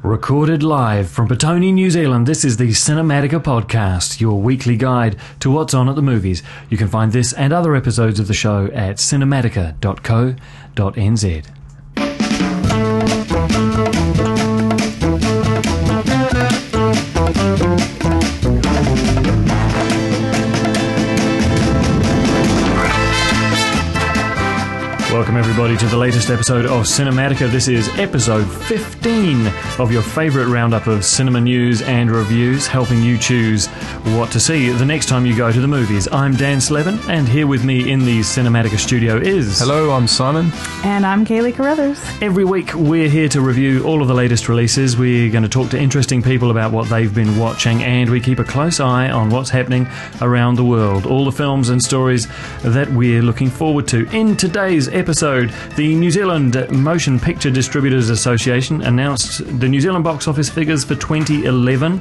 Recorded live from Petone, New Zealand, this is the Cinematica Podcast, your weekly guide to what's on at the movies. You can find this and other episodes of the show at cinematica.co.nz. Welcome everybody to the latest episode of Cinematica. This is episode 15 of your favourite roundup of cinema news and reviews, helping you choose what to see the next time you go to the movies. I'm Dan Slevin, and here with me in the Cinematica studio is... Hello, I'm Simon. And I'm Kaylee Carruthers. Every week we're here to review all of the latest releases. We're going to talk to interesting people about what they've been watching, and we keep a close eye on what's happening around the world. All the films and stories that we're looking forward to. In today's episode, the New Zealand Motion Picture Distributors Association announced the New Zealand box office figures for 2011, a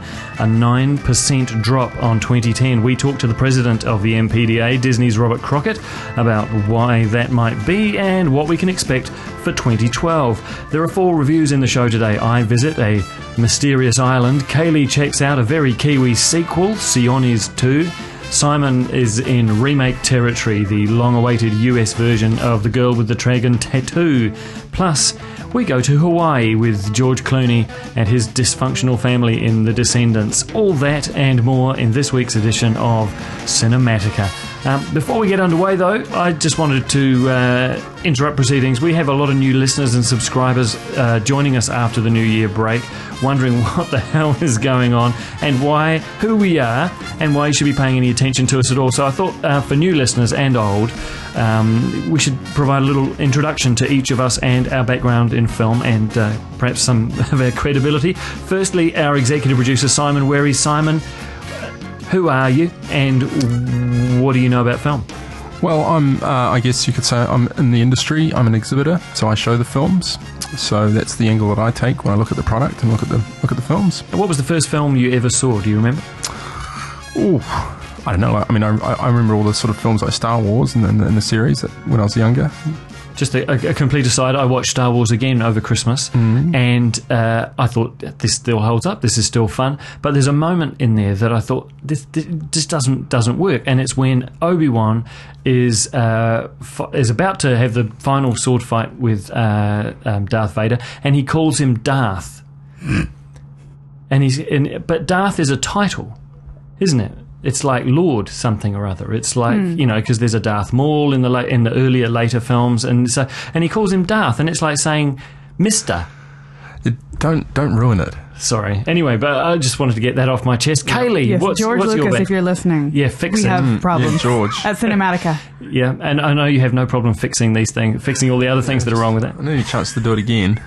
9% drop on 2010. We talked to the president of the MPDA, Disney's Robert Crockett, about why that might be and what we can expect for 2012. There are 4 reviews in the show today. I visit a mysterious island. Kaylee checks out a very Kiwi sequel, Sionis 2. Simon is in remake territory, the long-awaited US version of The Girl with the Dragon Tattoo. Plus, we go to Hawaii with George Clooney and his dysfunctional family in The Descendants. All that and more in this week's edition of Cinematica. Before we get underway, though, I just wanted to interrupt proceedings. We have a lot of new listeners and subscribers joining us after the New Year break, wondering what the hell is going on and who we are, and why you should be paying any attention to us at all. So I thought for new listeners and old, we should provide a little introduction to each of us and our background in film and perhaps some of our credibility. Firstly, our executive producer, Simon Werry. Simon, who are you and what do you know about film? Well, I guess you could say I'm in the industry. I'm an exhibitor, so I show the films. So that's the angle that I take when I look at the product and look at the films. What was the first film you ever saw? Do you remember? Oh, I don't know. I mean, I remember all the sort of films like Star Wars and the series when I was younger. Just a complete aside, I watched Star Wars again over Christmas, and I thought, this still holds up, this is still fun, but there's a moment in there that I thought, this doesn't work, and it's when Obi-Wan is about to have the final sword fight with Darth Vader, and he calls him Darth. But Darth is a title, isn't it? It's like Lord something or other. It's like, because there's a Darth Maul in the later films, and he calls him Darth, and it's like saying Mister. Don't ruin it. Sorry. Anyway, but I just wanted to get that off my chest. Kaylee, yes, what's George your Lucas, if you're listening, fix we it. have problems. Yeah, George. At Cinematica. Yeah, and I know you have no problem fixing these things, fixing all the other things that are wrong with it. I need a chance to do it again.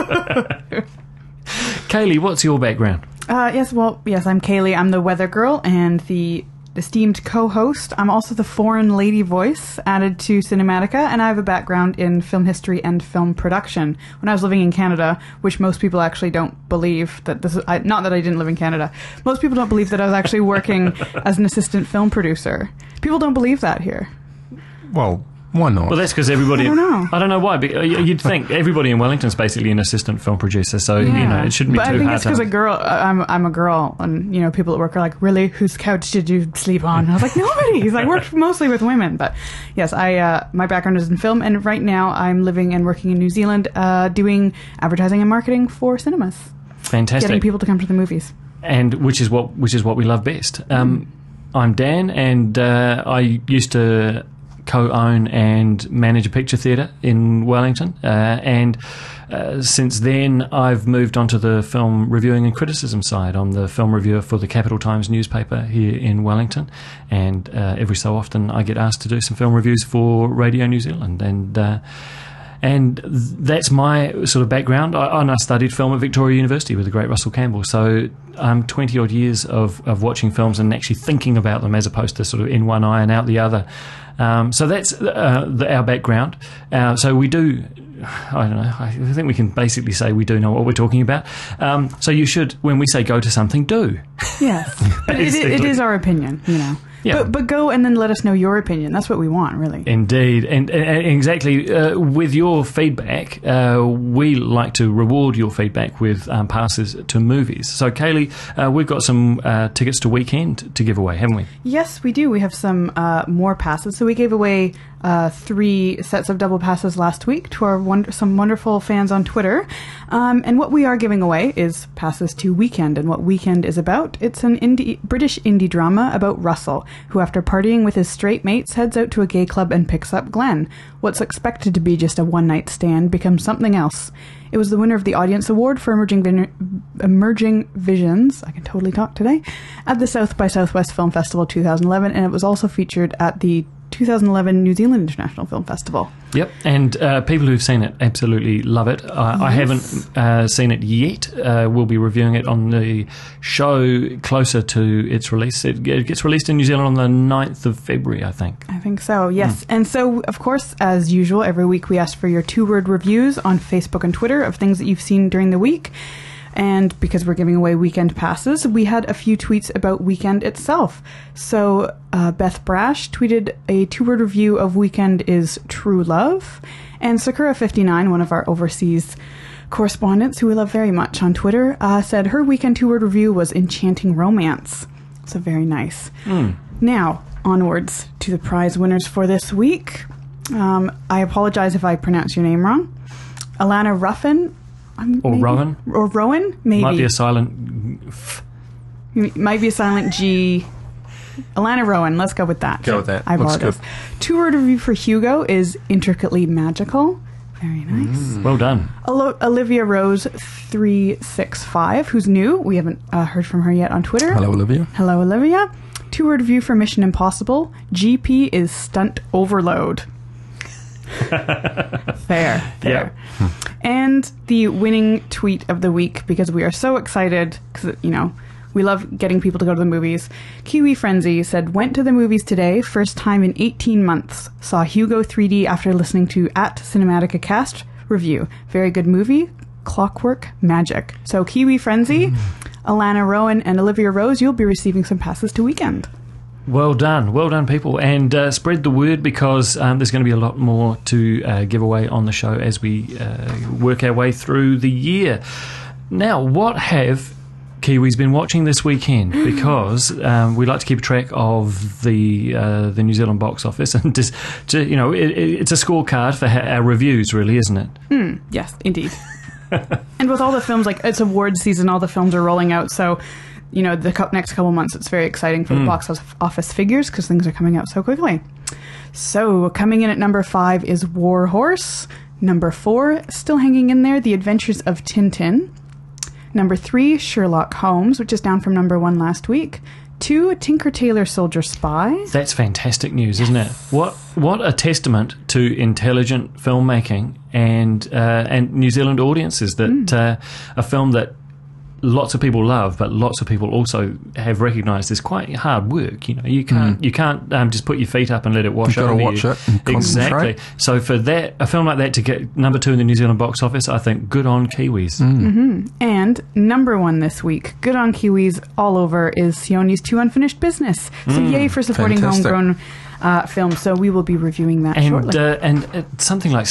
Kaylee, what's your background? Yes, I'm Kaylee. I'm the weather girl and the esteemed co-host. I'm also the foreign lady voice added to Cinematica, and I have a background in film history and film production. When I was living in Canada, which most people actually don't believe that this is... not that I didn't live in Canada. Most people don't believe that I was actually working as an assistant film producer. People don't believe that here. Well, why not? Well, that's because everybody... I don't know. I don't know why. But you'd think everybody in Wellington's basically an assistant film producer, so, it shouldn't be but too hard. I think it's because a girl... I'm a girl, and, people at work are like, really? Whose couch did you sleep on? And I was like, nobody's. I work mostly with women. But, yes, my background is in film, and right now I'm living and working in New Zealand doing advertising and marketing for cinemas. Fantastic. Getting people to come to the movies. And which is what we love best. I'm Dan, and I used to co-own and manage a picture theatre in Wellington, and since then I've moved on to the film reviewing and criticism side. I'm the film reviewer for the Capital Times newspaper here in Wellington, and every so often I get asked to do some film reviews for Radio New Zealand, and that's my sort of background. I studied film at Victoria University with the great Russell Campbell, so I'm 20 odd years of watching films and actually thinking about them as opposed to sort of in one eye and out the other. So that's our background. So we do, I don't know, I think we can basically say we do know what we're talking about. So you should, when we say go to something, do. Yes. But it is our opinion, Yeah. But go and then let us know your opinion. That's what we want, really. Indeed, and exactly with your feedback, we like to reward your feedback with passes to movies. So, Kaylee, we've got some tickets to Weekend to give away, haven't we? Yes, we do. We have some more passes. So we gave away 3 sets of double passes last week to our some wonderful fans on Twitter. And what we are giving away is passes to Weekend. And what Weekend is about, it's an British indie drama about Russell, who after partying with his straight mates heads out to a gay club and picks up Glenn. What's expected to be just a one-night stand becomes something else. It was the winner of the Audience Award for Emerging Visions, I can totally talk today, at the South by Southwest Film Festival 2011, and it was also featured at the 2011 New Zealand International Film Festival. Yep, and people who've seen it absolutely love it. I haven't seen it yet. We'll be reviewing it on the show closer to its release. It gets released in New Zealand on the 9th of February, I think. I think so, yes. And so, of course, as usual, every week we ask for your 2-word reviews on Facebook and Twitter of things that you've seen during the week. And because we're giving away Weekend passes, we had a few tweets about Weekend itself. So Beth Brash tweeted a 2-word review of Weekend is True Love. And Sakura59, one of our overseas correspondents who we love very much on Twitter, said her Weekend 2-word review was Enchanting Romance. So very nice. Now, onwards to the prize winners for this week. I apologize if I pronounce your name wrong. Alana Ruffin. Or Rowan. Or Rowan, maybe. Might be a silent f. Might be a silent G. Alana Rowan, let's go with that. Go with that. I Looks apologize. good. 2-word review for Hugo is intricately magical. Very nice. Well done. Olivia Rose 365, who's new. We haven't heard from her yet on Twitter. Hello, Olivia. Hello, Olivia. 2-word review for Mission Impossible. GP is stunt overload. Fair. Yep. And the winning tweet of the week, because we are so excited, because, we love getting people to go to the movies. Kiwi Frenzy said, went to the movies today, first time in 18 months. Saw Hugo 3D after listening to @Cinematica Cast review. Very good movie. Clockwork Magic. So Kiwi Frenzy, Alana Rowan, and Olivia Rose, you'll be receiving some passes to Weekend. Well done, people, and spread the word, because there's going to be a lot more to give away on the show as we work our way through the year. Now, what have Kiwis been watching this weekend? Because we like to keep track of the New Zealand box office, and just it's a scorecard for our reviews, really, isn't it? Yes, indeed. And with all the films, like it's award season, all the films are rolling out, so the next couple months, it's very exciting for the box office figures, because things are coming out so quickly. So, coming in at number 5 is War Horse. Number 4, still hanging in there, The Adventures of Tintin. Number 3, Sherlock Holmes, which is down from number 1 last week. 2, Tinker Tailor Soldier Spy. That's fantastic news, isn't it? What a testament to intelligent filmmaking and New Zealand audiences, that a film that lots of people love, but lots of people also have recognised is quite hard work. You can't just put your feet up and let it wash over you. You've got to watch it and exactly. concentrate. So for a film like that to get number 2 in the New Zealand box office, I think good on Kiwis. And number 1 this week, good on Kiwis all over, is Sioni's 2 Unfinished Business. So yay for supporting Fantastic. homegrown films. So we will be reviewing that shortly. And something like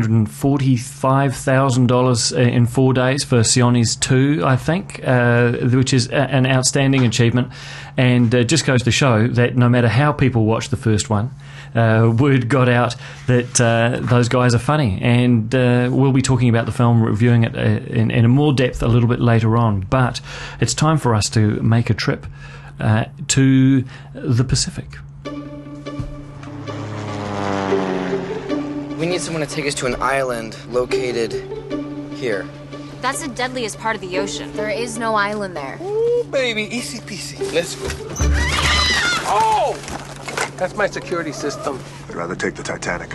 $745,000 in 4 days for Sioni's 2, I think, which is an outstanding achievement, and just goes to show that no matter how people watch the first one, word got out that those guys are funny, and we'll be talking about the film, reviewing it in a more depth a little bit later on. But it's time for us to make a trip to the Pacific. We need someone to take us to an island located here. That's the deadliest part of the ocean. There is no island there. Ooh, baby, easy peasy. Let's go. Oh! That's my security system. I'd rather take the Titanic.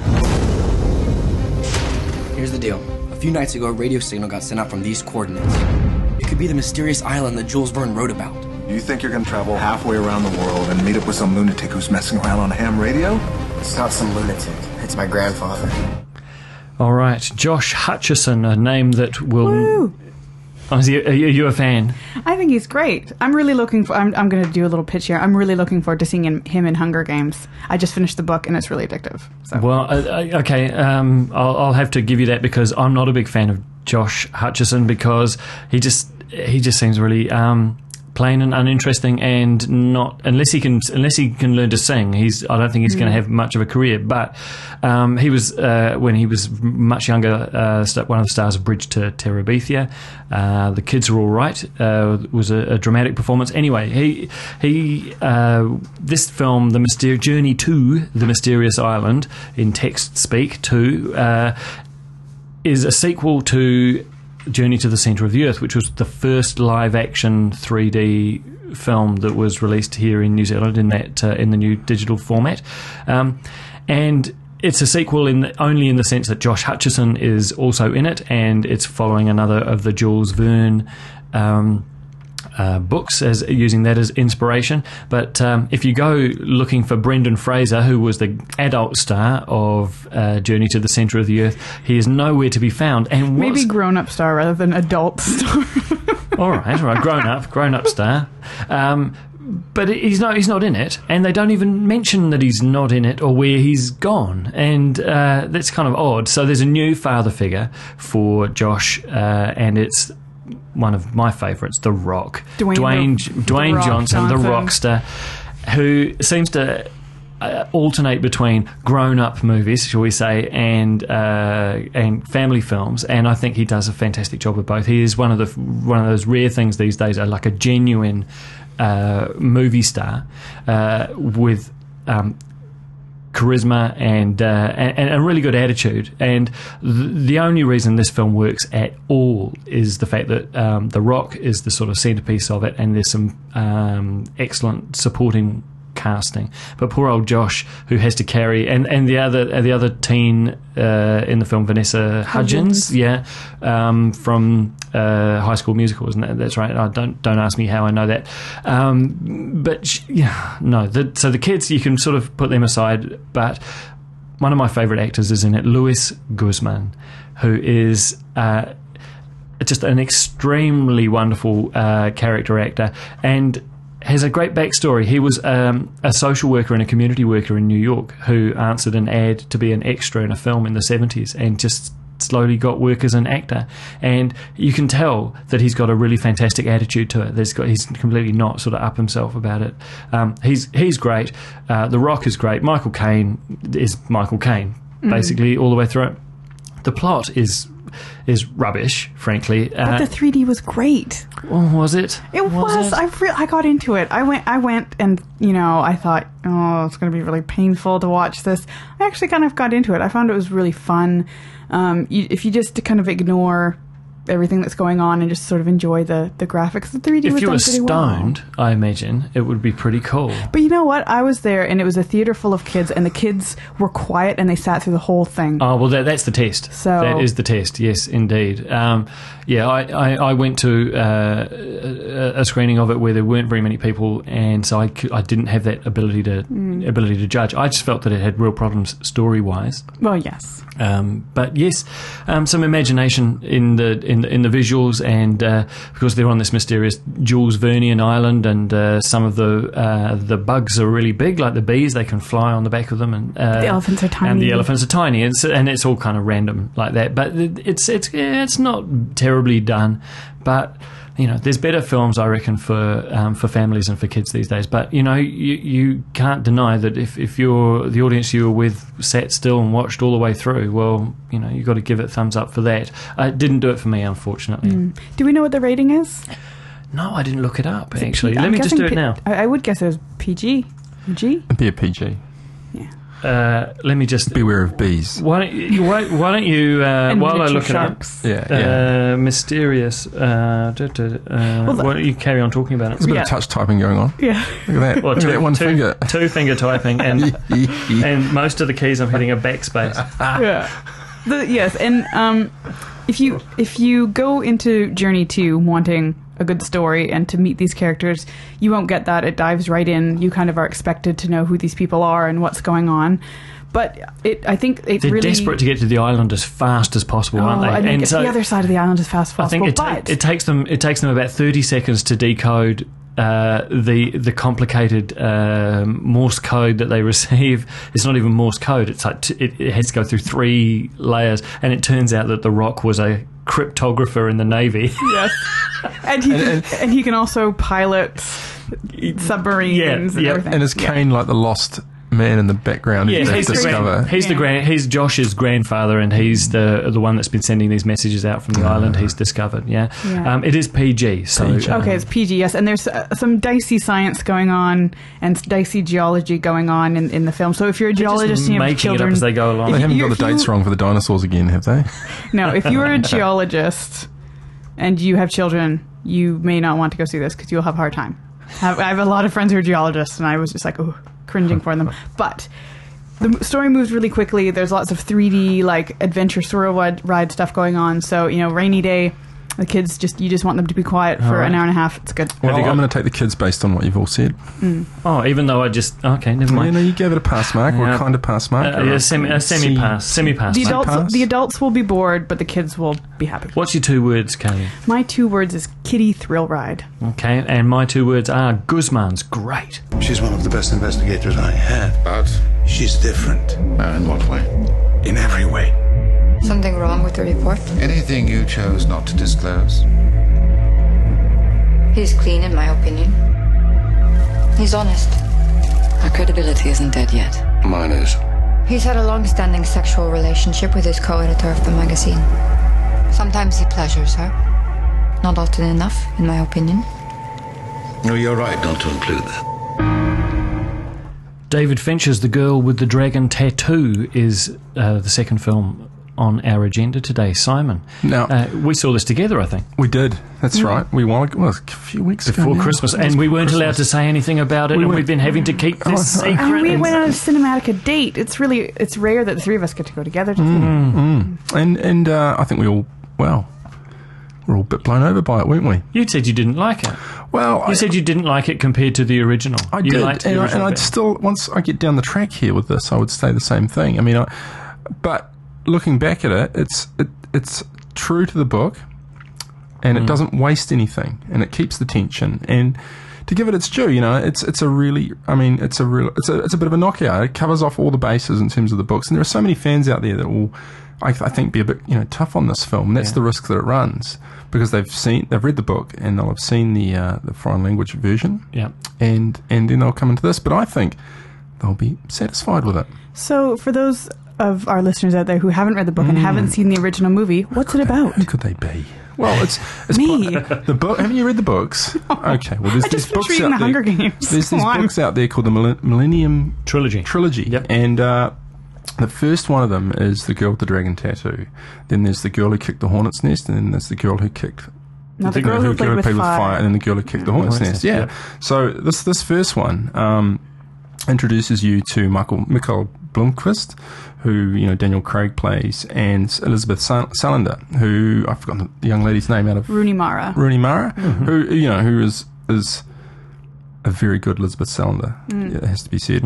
Here's the deal. A few nights ago, a radio signal got sent out from these coordinates. It could be the mysterious island that Jules Verne wrote about. You think you're gonna travel halfway around the world and meet up with some lunatic who's messing around on a ham radio? It's not some lunatic. It's my grandfather. All right, Josh Hutcherson, a name that will... Woo! Are you a fan? I think he's great. I'm really looking for... I'm going to do a little pitch here. I'm really looking forward to seeing him in Hunger Games. I just finished the book, and it's really addictive. So. Well, okay, I'll have to give you that, because I'm not a big fan of Josh Hutcherson, because he just seems really plain and uninteresting, and not unless he can learn to sing. I don't think he's going to have much of a career. But he was when he was much younger, one of the stars of Bridge to Terabithia. The Kids Are All Right was a dramatic performance. Anyway, he this film, Journey to the Mysterious Island, in text speak 2, is a sequel to Journey to the Centre of the Earth, which was the first live-action 3D film that was released here in New Zealand in the new digital format, and it's a sequel only in the sense that Josh Hutcherson is also in it, and it's following another of the Jules Verne books, as using that as inspiration. But if you go looking for Brendan Fraser, who was the adult star of Journey to the Centre of the Earth, he is nowhere to be found. And maybe grown-up star rather than adult star. all right, grown-up star. But he's not in it, and they don't even mention that he's not in it or where he's gone, and that's kind of odd. So there's a new father figure for Josh, and it's one of my favourites, The Rock. Dwayne Johnson, the Rockster, who seems to alternate between grown-up movies, shall we say, and family films, and I think he does a fantastic job of both. He is one of those rare things these days, like a genuine movie star with charisma and a really good attitude. And the only reason this film works at all is the fact that The Rock is the sort of centerpiece of it, and there's some excellent supporting casting. But poor old Josh, who has to carry, and the other teen in the film, Vanessa Hudgens, from High School Musical, isn't it? That's right. Don't ask me how I know that. So the kids, you can sort of put them aside. But one of my favourite actors is in it, Luis Guzman, who is just an extremely wonderful character actor, and has a great backstory. He was a social worker and a community worker in New York who answered an ad to be an extra in a film in the 70s, and just slowly got work as an actor. And you can tell that he's got a really fantastic attitude to it. He's completely not sort of up himself about it. He's great. The Rock is great. Michael Caine is Michael Caine, basically, all the way through it. The plot is rubbish, frankly. But the 3D was great. Oh, was it? It was. I got into it. I went and, I thought, it's going to be really painful to watch this. I actually kind of got into it. I found it was really fun. If you just kind of ignore everything that's going on and just sort of enjoy the graphics, the 3D was done pretty well. If you were stoned, I imagine it would be pretty cool. But you know what? I was there, and it was a theatre full of kids, and the kids were quiet, and they sat through the whole thing. Oh, well, that's the test. So that is the test, yes, indeed. I went to a screening of it where there weren't very many people, and so I didn't have that ability to judge. I just felt that it had real problems story-wise. Well, yes. But yes, some imagination in the visuals, and because they're on this mysterious Jules Vernean island, and some of the bugs are really big, like the bees. They can fly on the back of them, and the elephants are tiny. And the elephants are tiny, and it's all kind of random like that. But it's not terribly done, but. There's better films, I reckon, for families and for kids these days. But you can't deny that if the audience you were with sat still and watched all the way through, well, you've got to give it thumbs up for that. It didn't do it for me, unfortunately. Do we know what the rating is? No, I didn't look it up. Actually, let me just do it now. I would guess it was PG. G? It'd be a PG. Let me just beware of bees. Why don't you while I look sharks. it up, mysterious. Why don't you carry on talking about it? There's a bit of touch typing going on. Yeah, look at that. Well, look at that one finger. 2 finger typing, and and most of the keys I'm hitting a backspace. Yes, and if you go into Journey 2 wanting a good story and to meet these characters, you won't get that. It dives right in. You kind of are expected to know who these people are and what's going on. But I think it They're really... desperate to get to the island as fast as possible, aren't they? And get to the other side of the island as fast as possible. I think it takes them about 30 seconds to decode the complicated Morse code that they receive. It's not even Morse code. It's like it has to go through 3 layers, and it turns out that the Rock was a cryptographer in the Navy. Yes, and he can also pilot submarines and everything. And is Kane like the lost man in the background? Yeah, he's Josh's grandfather, and he's the one that's been sending these messages out from the island. He's discovered. It is PG. So okay, it's PG. Yes, and there's some dicey science going on and dicey geology going on in the film. So if you're a geologist and you have children, it up as they go along. They haven't got the dates wrong for the dinosaurs again, have they? No, if you are a geologist and you have children, you may not want to go see this because you'll have a hard time. I have a lot of friends who are geologists, and I was just like, oh, cringing for them. But the story moves really quickly. There's lots of 3D like adventure swirl ride stuff going on. So rainy day, the kids you just want them to be quiet for an hour and a half. It's good. Well, I'm going to take the kids based on what you've all said. Oh, even though okay, never mind. You gave it a pass mark, or a kind of pass mark. Semi pass. The adults will be bored, but the kids will be happy. What's your 2 words, Kelly? My 2 words is kiddie thrill ride. Okay, and my 2 words are Guzman's great. She's one of the best investigators I had, but she's different. In what way? In every way. Something wrong with the report? Anything you chose not to disclose? He's clean, in my opinion. He's honest. Our credibility isn't dead yet. Mine is. He's had a long-standing sexual relationship with his co-editor of the magazine. Sometimes he pleasures her. Not often enough, in my opinion. No, you're right not to include that. David Fincher's The Girl with the Dragon Tattoo is the second film on our agenda today. Simon, now we saw this together, I think. We did. That's right. We a few weeks before Christmas, and we weren't allowed to say anything about it, and we've been having to keep this secret. And we went on a Cinematica date. It's rare that the 3 of us get to go together. And I think we're all a bit blown over by it, weren't we? You said you didn't like it. Well, you said you didn't like it compared to the original. I did, and I'd still, once I get down the track here with this, I would say the same thing. I mean, but looking back at it, it's true to the book, and it doesn't waste anything, and it keeps the tension. And to give it its due, it's a bit of a knockout. It covers off all the bases in terms of the books, and there are so many fans out there that will, I think, be a bit tough on this film. And that's the risk that it runs, because they've read the book and they'll have seen the foreign language version, and then they'll come into this. But I think they'll be satisfied with it. So for those of our listeners out there who haven't read the book and haven't seen the original movie, what's it about? Who could they be? Well, it's me. The book. Haven't you read the books? No. Okay. Well, there's these books out there. Hunger Games. There's these books out there called the Millennium Trilogy. Yep. And the first one of them is The Girl with the Dragon Tattoo. Then there's The Girl Who Kicked the Hornet's Nest, and then there's The Girl Who Kicked... The girl who played with fire. And then The Girl Who Kicked the Hornet's Nest. Yeah. So this first one introduces you to Mikkel Blomkvist, who Daniel Craig plays, and Elizabeth Salander, who I've forgotten the young lady's name out of Rooney Mara, who is a very good Elizabeth Salander. It has to be said,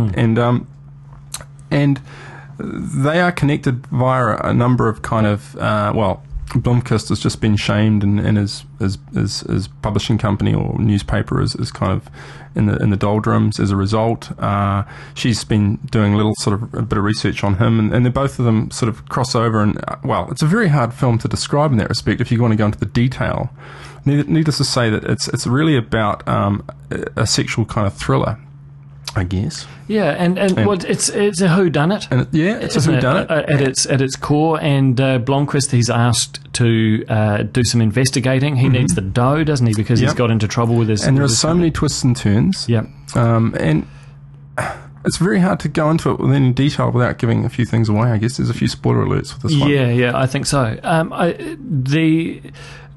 and they are connected via a number of kind of Blomkvist has just been shamed, and his publishing company or newspaper is kind of in the doldrums as a result. She's been doing a bit of research on him, and they're both of them sort of cross over. And it's a very hard film to describe in that respect if you want to go into the detail. Needless to say that it's really about a sexual kind of thriller, I guess. Yeah, and it's a whodunit. It's a whodunit at its core. And Blomkvist, he's asked to do some investigating. He needs the dough, doesn't he? Because he's got into trouble with his. And there are so many twists and turns. Yeah. And it's very hard to go into it with any detail without giving a few things away. I guess there's a few spoiler alerts with this one. Yeah, I think so.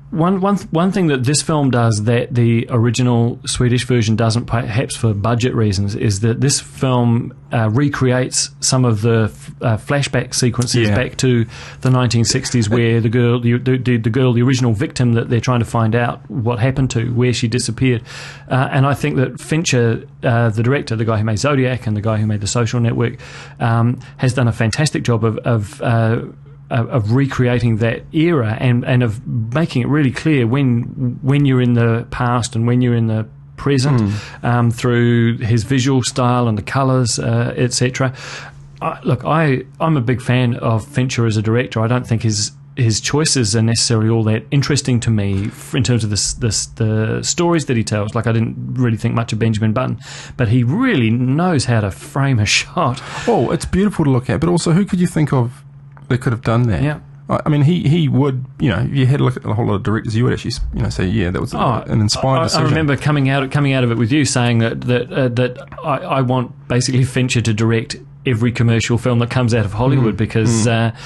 One thing that this film does that the original Swedish version doesn't, perhaps for budget reasons, is that this film recreates some of the flashback sequences back to the 1960s, where the girl, the original victim that they're trying to find out what happened to, where she disappeared. And I think that Fincher, the director, the guy who made Zodiac and the guy who made The Social Network, has done a fantastic job of recreating that era and of making it really clear when you're in the past and when you're in the present, through his visual style and the colours, etc. I'm a big fan of Fincher as a director. I don't think his choices are necessarily all that interesting to me in terms of the stories that he tells. Like, I didn't really think much of Benjamin Button, but he really knows how to frame a shot. Oh, it's beautiful to look at, but also who could you think of that could have done that? Yeah. I mean, he would, if you had a look at a whole lot of directors, you would actually, say, yeah, that was an inspired decision. I remember coming out of it with you saying that I want basically Fincher to direct every commercial film that comes out of Hollywood, because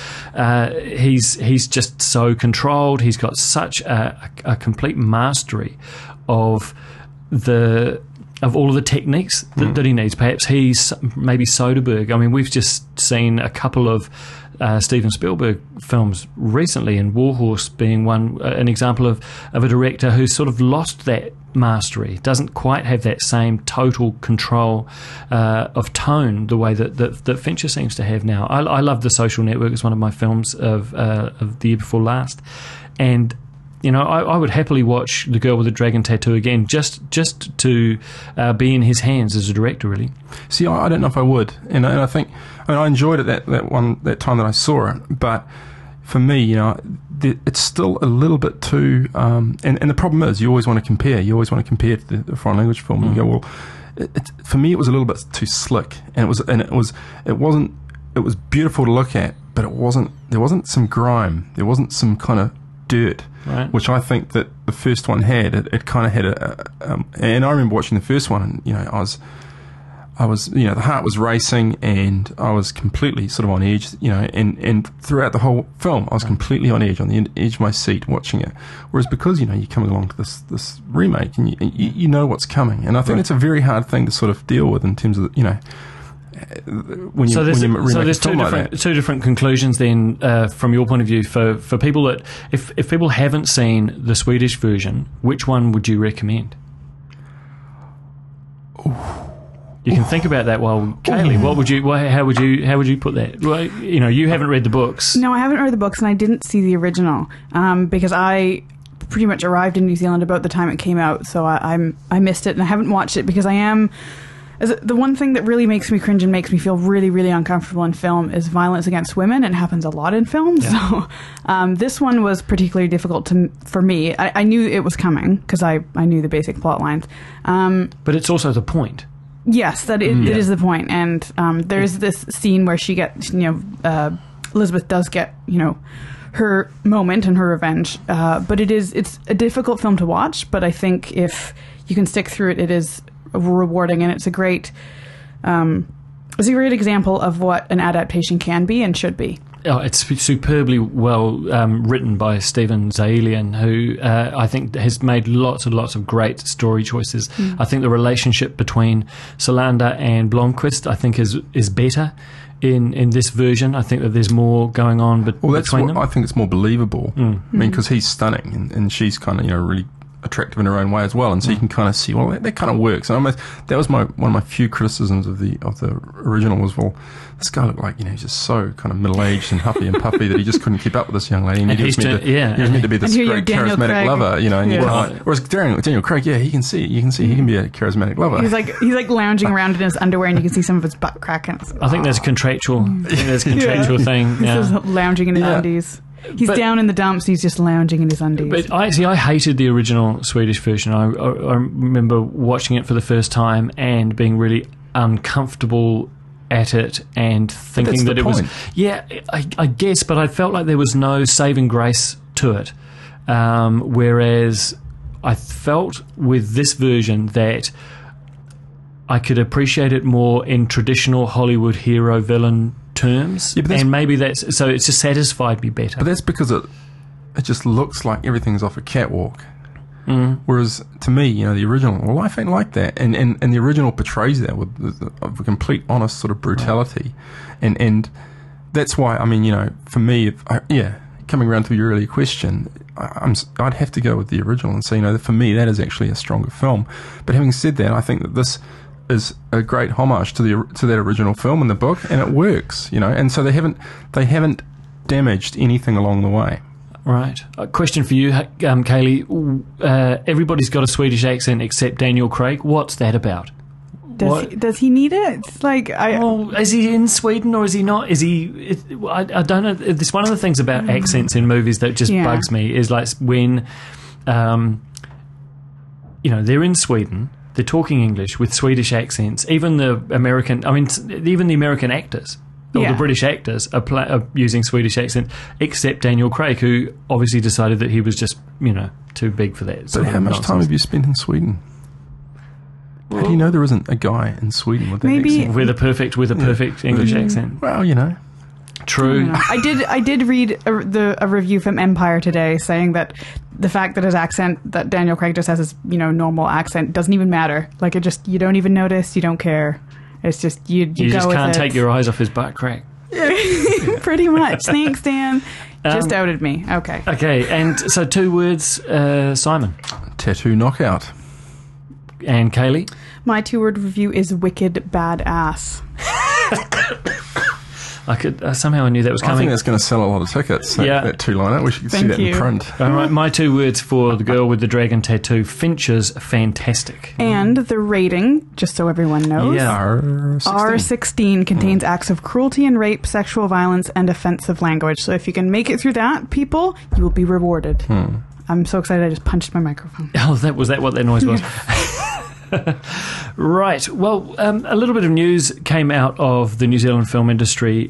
he's just so controlled. He's got such a complete mastery of all of the techniques that he needs. Perhaps he's maybe Soderbergh. I mean, we've just seen a couple of Steven Spielberg films recently, and Warhorse being an example of a director who's sort of lost that mastery, doesn't quite have that same total control of tone the way that Fincher seems to have now. I love The Social Network. It's one of my films of the year before last, and I would happily watch The Girl with the Dragon Tattoo again, just to be in his hands as a director, really. See, I don't know if I would, and I think, I enjoyed it that time that I saw it, but for me, it's still a little bit too. And the problem is, you always want to compare. You always want to compare to the foreign language film, and you go, well, for me, it was a little bit too slick, and it was beautiful to look at, but there wasn't some grime, there wasn't some kind of dirt. Right. Which I think that the first one had. It kind of had and I remember watching the first one, and I was the heart was racing, and I was completely sort of on edge, and throughout the whole film I was completely on edge, on the edge of my seat watching it. Whereas because you're coming along to this remake, and you know what's coming, and I think it's a very hard thing to sort of deal with in terms of when you there's two different conclusions then, from your point of view, for people that if people haven't seen the Swedish version, which one would you recommend? You can think about that while, Kaylee, how would you put that? Well, you haven't read the books. No, I haven't read the books, and I didn't see the original because I pretty much arrived in New Zealand about the time it came out, so I missed it, and I haven't watched it because I am. The one thing that really makes me cringe and makes me feel really, really uncomfortable in film is violence against women, and it happens a lot in film. Yeah. So this one was particularly difficult for me. I knew it was coming because I knew the basic plot lines. But it's also the point. Yes, it is the point. And there's this scene where she gets, Elizabeth does get, her moment and her revenge. But it's a difficult film to watch, but I think if you can stick through it, it is rewarding, and it's a great example of what an adaptation can be and should be. Oh, it's superbly well written by Steven Zaillian, who I think has made lots and lots of great story choices. I think the relationship between Solander and Blomqvist, I think, is better in this version. I think that there's more going on between them. I think it's more believable. I mean, because he's stunning, and she's kind of really attractive in her own way as well, and so you can kind of see, well, that kind of works. And that was one of my few criticisms of the original was, well, this guy looked like he's just so kind of middle aged and huffy and puffy that he just couldn't keep up with this young lady. And he was meant to be this great charismatic lover, and whereas Daniel Craig, you can see he can be a charismatic lover. He's like lounging around in his underwear, and you can see some of his butt crack. I think there's a contractual thing. He's just lounging in his undies. He's down in the dumps. He's just lounging in his undies. But I hated the original Swedish version. I remember watching it for the first time and being really uncomfortable at it and thinking that it was. Yeah, I guess, but I felt like there was no saving grace to it. Whereas I felt with this version that I could appreciate it more in traditional Hollywood hero-villain terms, and maybe that's so. It's just satisfied me better. But that's because it just looks like everything's off a catwalk. Whereas to me, the original life ain't like that, and the original portrays that with a complete honest sort of brutality, and that's why for me, coming around to your earlier question, I'd have to go with the original and say for me that is actually a stronger film. But having said that, I think that this is a great homage to that original film in the book, and it works, and so they haven't damaged anything along the way. Right. A question for you, Kaylee. Everybody's got a Swedish accent except Daniel Craig. What's that about? Does he need it? It's like is he in Sweden or is he not? Is he? I don't know. It's one of the things about accents in movies that just bugs me is like when, they're in Sweden, they're talking English with Swedish accents. Even the American actors. All the British actors are using Swedish accent, except Daniel Craig, who obviously decided that he was just, too big for that. So how much time have you spent in Sweden? How do you know there isn't a guy in Sweden with that accent? With a perfect English accent. Well, True. I did read a review from Empire today saying that the fact that his accent, that Daniel Craig just has his, normal accent, doesn't even matter. Like, you don't even notice, you don't care. It's just you go just with can't it. take your eyes off his butt crack. Pretty much. Thanks, Dan. Just outed me. Okay. Okay, and so 2 words, Simon. Tattoo knockout. And Kaylee? My 2-word review is wicked badass. I could somehow I knew that was coming. I think that's going to sell a lot of tickets. That 2-liner. We should see that in print. All right, my 2 words for the girl with the dragon tattoo: Fincher's fantastic. And the rating, just so everyone knows, R16 contains acts of cruelty and rape, sexual violence, and offensive language. So if you can make it through that, people, you will be rewarded. I'm so excited I just punched my microphone. Oh, was that what that noise was? Right. Well, a little bit of news came out of the New Zealand film industry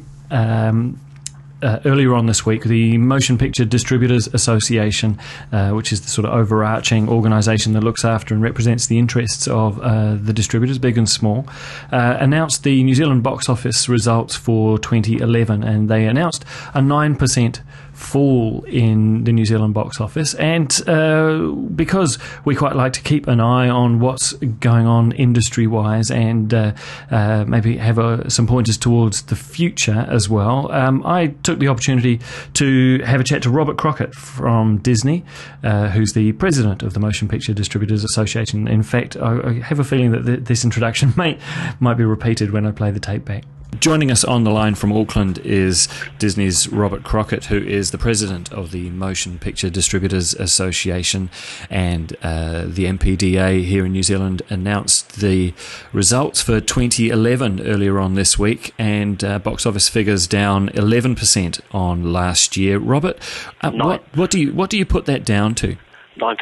earlier on this week. The Motion Picture Distributors Association, which is the sort of overarching organisation that looks after and represents the interests of the distributors, big and small, announced the New Zealand box office results for 2011, and they announced a 9% fall in the New Zealand box office. And because we quite like to keep an eye on what's going on industry-wise and maybe have some pointers towards the future as well, I took the opportunity to have a chat to Robert Crockett from Disney, who's the president of the Motion Picture Distributors Association. In fact, I have a feeling that this introduction might be repeated when I play the tape back. Joining us on the line from Auckland is Disney's Robert Crockett, who is the president of the Motion Picture Distributors Association, and the MPDA here in New Zealand announced the results for 2011 earlier on this week, and box office figures down 11% on last year. Robert, what do you put that down to? 9%.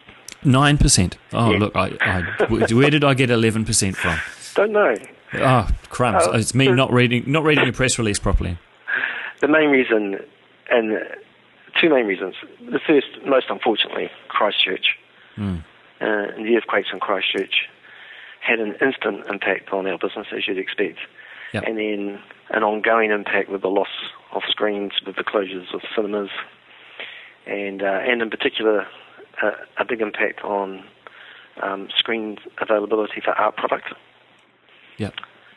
9%. Oh, yeah. Look, where did I get 11% from? Don't know. Oh, crumbs. It's me not reading your press release properly. The main reason, and 2 main reasons. The first, most unfortunately, Christchurch. And the earthquakes in Christchurch had an instant impact on our business, as you'd expect. Yep. And then an ongoing impact with the loss of screens, with the closures of cinemas, and in particular, a big impact on screen availability for art product. Yep.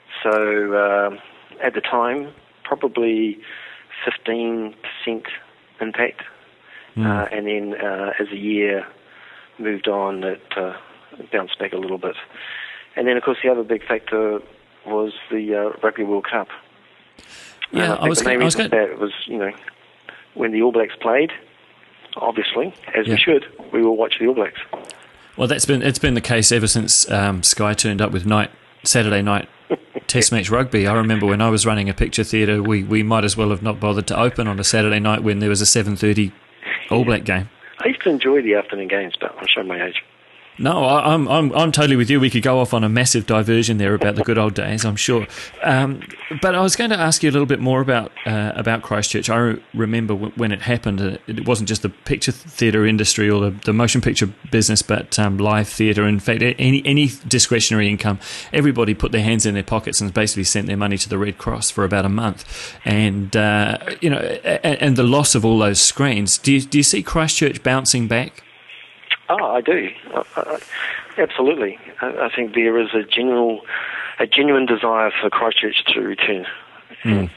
So at the time, probably 15% impact, and then as the year moved on, it bounced back a little bit. And then, of course, the other big factor was the Rugby World Cup. Yeah, I was going to say that was, when the All Blacks played, obviously, as we should, we will watch the All Blacks. Well, it's been the case ever since Sky turned up with Saturday night Test match rugby. I remember when I was running a picture theatre, we might as well have not bothered to open on a Saturday night when there was a 7:30 All Black game. I used to enjoy the afternoon games, but I'm showing my age. No, I'm totally with you. We could go off on a massive diversion there about the good old days, I'm sure. But I was going to ask you a little bit more about Christchurch. I remember when it happened, it wasn't just the picture theatre industry or the motion picture business, but live theatre. In fact, any discretionary income, everybody put their hands in their pockets and basically sent their money to the Red Cross for about a month. And and the loss of all those screens. Do you see Christchurch bouncing back? Oh, I do. Absolutely. I think there is a genuine desire for Christchurch to return, and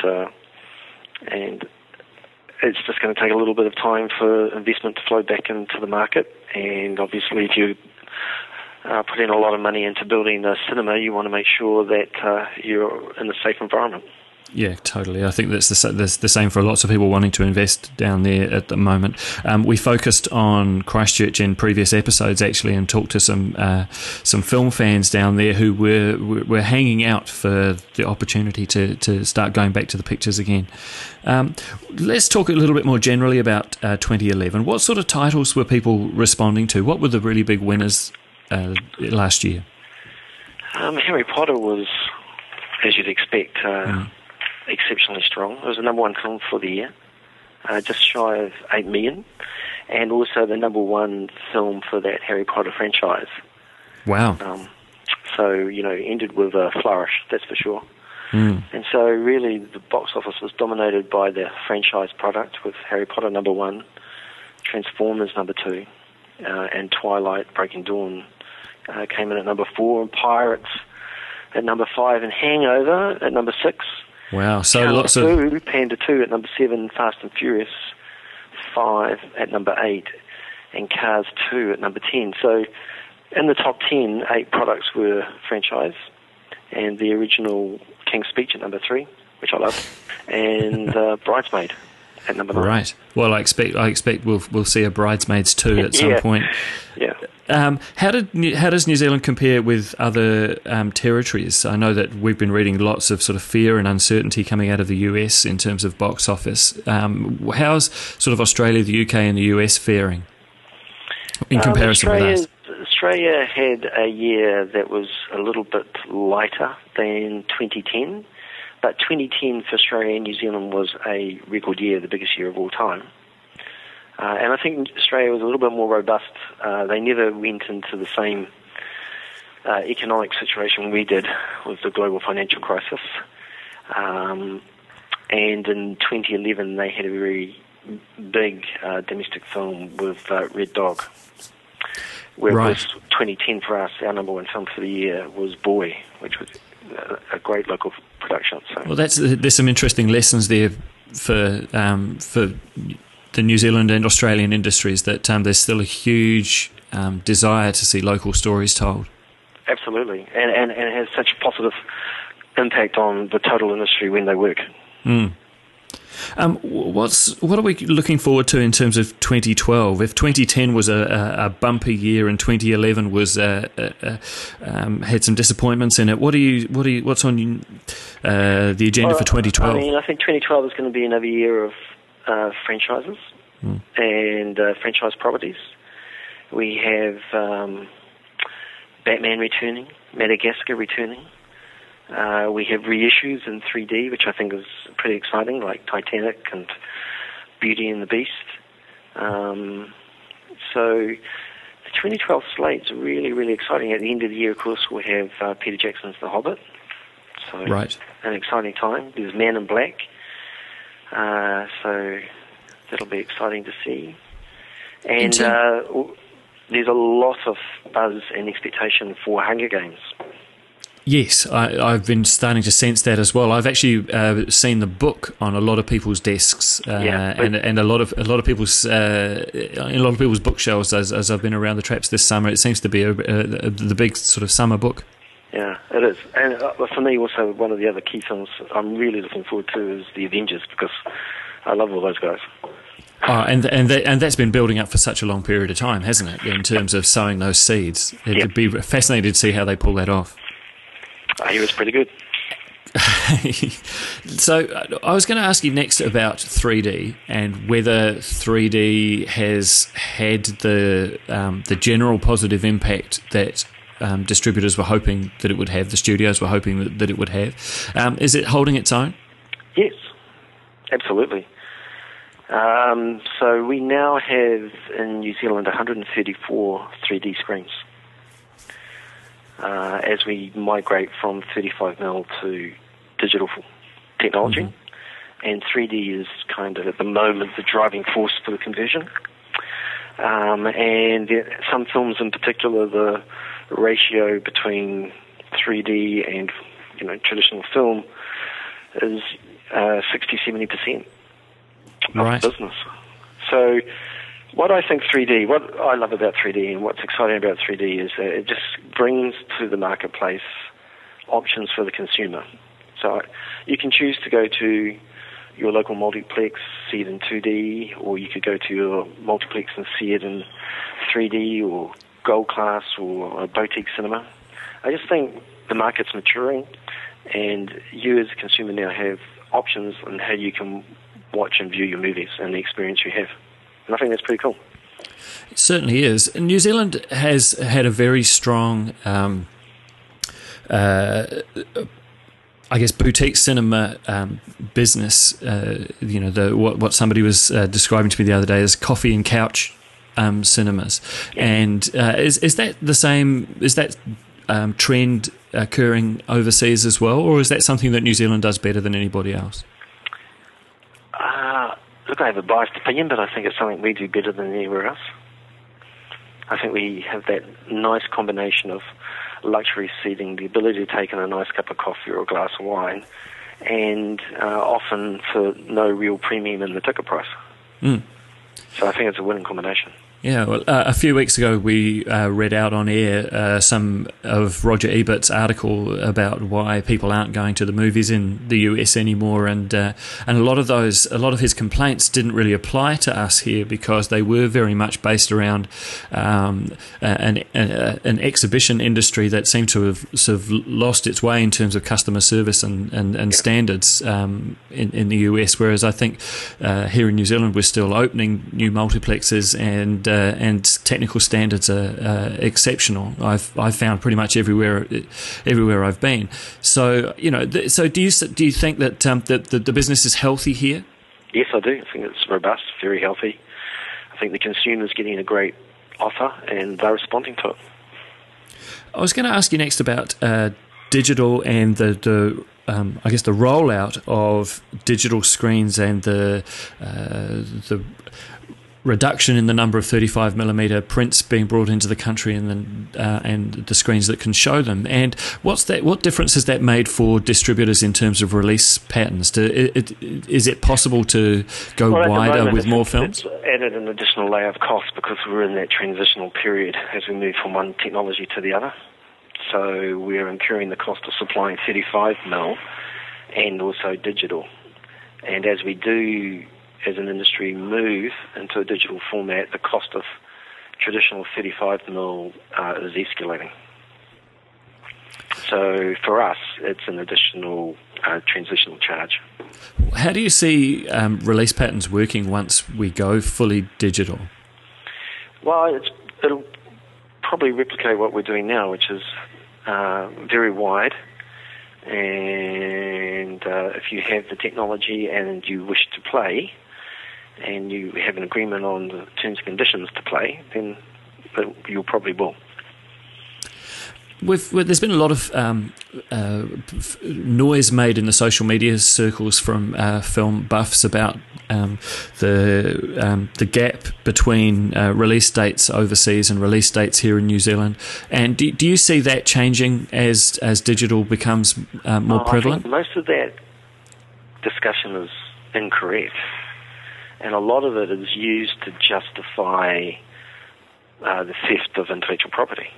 it's just going to take a little bit of time for investment to flow back into the market. And obviously, if you put in a lot of money into building a cinema, you want to make sure that you're in a safe environment. Yeah, totally. I think that's the same for lots of people wanting to invest down there at the moment. We focused on Christchurch in previous episodes, actually, and talked to some film fans down there who were hanging out for the opportunity to start going back to the pictures again. Let's talk a little bit more generally about 2011. What sort of titles were people responding to? What were the really big winners last year? Harry Potter was, as you'd expect, exceptionally strong. It was the number one film for the year, just shy of 8 million, and also the number one film for that Harry Potter franchise. Wow. So, ended with a flourish, that's for sure. And so really the box office was dominated by the franchise product, with Harry Potter number one, Transformers number two, and Twilight Breaking Dawn came in at number 4, and Pirates at number 5, and Hangover at number 6. Wow, so Panda lots 2, of... Panda 2 at number 7, Fast and Furious 5 at number 8, and Cars 2 at number 10. So in the top 10, 8 products were franchise, and the original King's Speech at number 3, which I love, and Bridesmaid at number 9. Right. Well, I expect we'll see a Bridesmaids 2 at some point. Yeah. How does New Zealand compare with other territories? I know that we've been reading lots of sort of fear and uncertainty coming out of the US in terms of box office. How's sort of Australia, the UK, and the US faring in comparison with us? Australia had a year that was a little bit lighter than 2010, but 2010 for Australia and New Zealand was a record year, the biggest year of all time. And I think Australia was a little bit more robust. They never went into the same economic situation we did with the global financial crisis. And in 2011, they had a very big domestic film with Red Dog. Whereas 2010 for us, our number one film for the year was Boy, which was a great local production. So. Well, there's some interesting lessons there for the New Zealand and Australian industries, that there's still a huge desire to see local stories told. Absolutely, and it has such a positive impact on the total industry when they work. What are we looking forward to in terms of 2012? If 2010 was a bumpy year and 2011 was had some disappointments in it, what's on the agenda for 2012? I mean, I think 2012 is going to be another year of franchises and franchise properties. We have Batman returning, Madagascar returning. We have reissues in 3D, which I think is pretty exciting, like Titanic and Beauty and the Beast. So the 2012 slate's really, really exciting. At the end of the year, of course, we'll have Peter Jackson's The Hobbit. So an exciting time. There's Man in Black. So that'll be exciting to see. And there's a lot of buzz and expectation for Hunger Games. Yes, I've been starting to sense that as well. I've actually seen the book on a lot of people's desks, and a lot of people's bookshelves as I've been around the traps this summer. It seems to be the big sort of summer book. Yeah, it is. And for me, also one of the other key films I'm really looking forward to is The Avengers, because I love all those guys. And that's been building up for such a long period of time, hasn't it? In terms of sowing those seeds, it'd be fascinating to see how they pull that off. I hear it's pretty good. So I was going to ask you next about 3D and whether 3D has had the general positive impact that distributors were hoping that it would have, the studios were hoping that it would have. Is it holding its own? Yes, absolutely. So we now have in New Zealand 134 3D screens. As we migrate from 35mm to digital technology, and 3D is kind of at the moment the driving force for the conversion. And some films in particular, the ratio between 3D and traditional film is 60-70% of business. So what I think 3D, what I love about 3D and what's exciting about 3D is that it just brings to the marketplace options for the consumer. So you can choose to go to your local multiplex, see it in 2D, or you could go to your multiplex and see it in 3D or gold class or a boutique cinema. I just think the market's maturing, and you as a consumer now have options on how you can watch and view your movies and the experience you have. And I think that's pretty cool. It certainly is. And New Zealand has had a very strong, boutique cinema business. What somebody was describing to me the other day as coffee and couch cinemas. Yeah. And is that the same? Is that trend occurring overseas as well, or is that something that New Zealand does better than anybody else? Look, I have a biased opinion, but I think it's something we do better than anywhere else. I think we have that nice combination of luxury seating, the ability to take in a nice cup of coffee or a glass of wine, and often for no real premium in the ticket price. So I think it's a winning combination. Yeah, well, a few weeks ago we read out on air some of Roger Ebert's article about why people aren't going to the movies in the US anymore, and a lot of his complaints didn't really apply to us here because they were very much based around an exhibition industry that seemed to have sort of lost its way in terms of customer service and standards in the US, whereas I think here in New Zealand we're still opening new multiplexes and technical standards are exceptional. I've found pretty much everywhere I've been. So so do you think that that the business is healthy here? Yes, I do. I think it's robust, very healthy. I think the consumer's getting a great offer and they're responding to it. I was going to ask you next about digital and the rollout of digital screens and the reduction in the number of 35mm prints being brought into the country, and the screens that can show them. And what difference has that made for distributors in terms of release patterns? Is it possible to go wider with more films? It's added an additional layer of cost because we're in that transitional period as we move from one technology to the other. So we're incurring the cost of supplying 35mm and also digital. And as we do, as an industry, move into a digital format, the cost of traditional 35mm is escalating. So for us, it's an additional transitional charge. How do you see release patterns working once we go fully digital? Well, it'll probably replicate what we're doing now, which is very wide. And if you have the technology and you wish to play, and you have an agreement on the terms and conditions to play, then you probably will. There's been a lot of noise made in the social media circles from film buffs about the gap between release dates overseas and release dates here in New Zealand. And do you see that changing as digital becomes more prevalent? I think most of that discussion is incorrect. And a lot of it is used to justify the theft of intellectual property.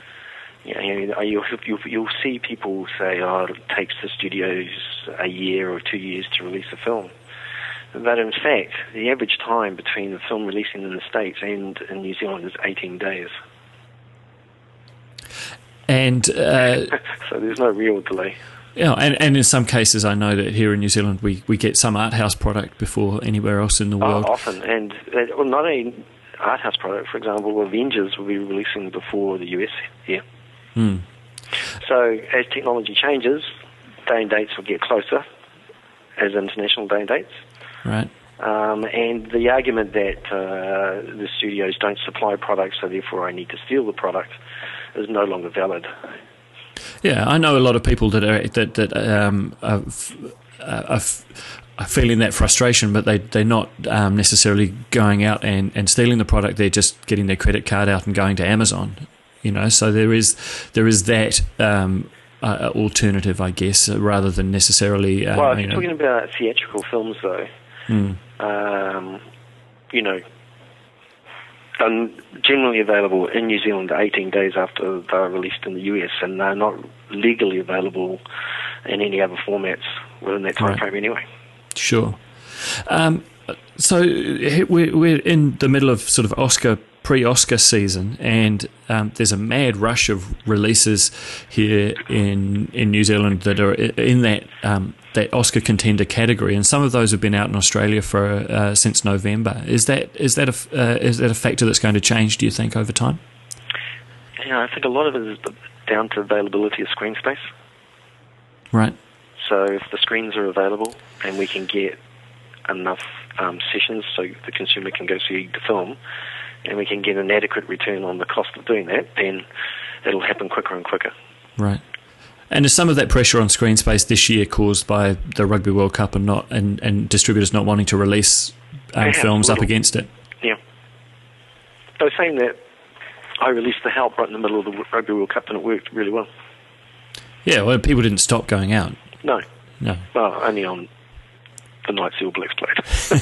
You'll see people say, it takes the studios a year or 2 years to release a film. But in fact, the average time between the film releasing in the States and in New Zealand is 18 days. And so there's no real delay. Yeah, and in some cases, I know that here in New Zealand, we get some art house product before anywhere else in the world. Often, and not only art house product. For example, Avengers will be releasing before the US here. So as technology changes, day and dates will get closer as international day and dates. Right. And the argument that the studios don't supply products, so therefore I need to steal the product, is no longer valid. Yeah, I know a lot of people that are feeling that frustration, but they're not necessarily going out and stealing the product. They're just getting their credit card out and going to Amazon. So there is that alternative, I guess, rather than necessarily. Well, if you're talking about theatrical films, though, generally available in New Zealand 18 days after they're released in the US, and they're not legally available in any other formats within that time frame anyway. Sure. So we're in the middle of sort of pre-Oscar season, and there's a mad rush of releases here in New Zealand that are in that Oscar contender category, and some of those have been out in Australia for since November. Is that a factor that's going to change, do you think, over time? Yeah, I think a lot of it is down to availability of screen space. Right. So if the screens are available and we can get enough sessions so the consumer can go see the film, and we can get an adequate return on the cost of doing that, then it'll happen quicker and quicker. Right. And is some of that pressure on screen space this year caused by the Rugby World Cup and distributors not wanting to release films up against it? Yeah. I was saying that I released The Help right in the middle of the Rugby World Cup, and it worked really well. Yeah, well, people didn't stop going out. No. No. Well, only on the nights the All Blacks played.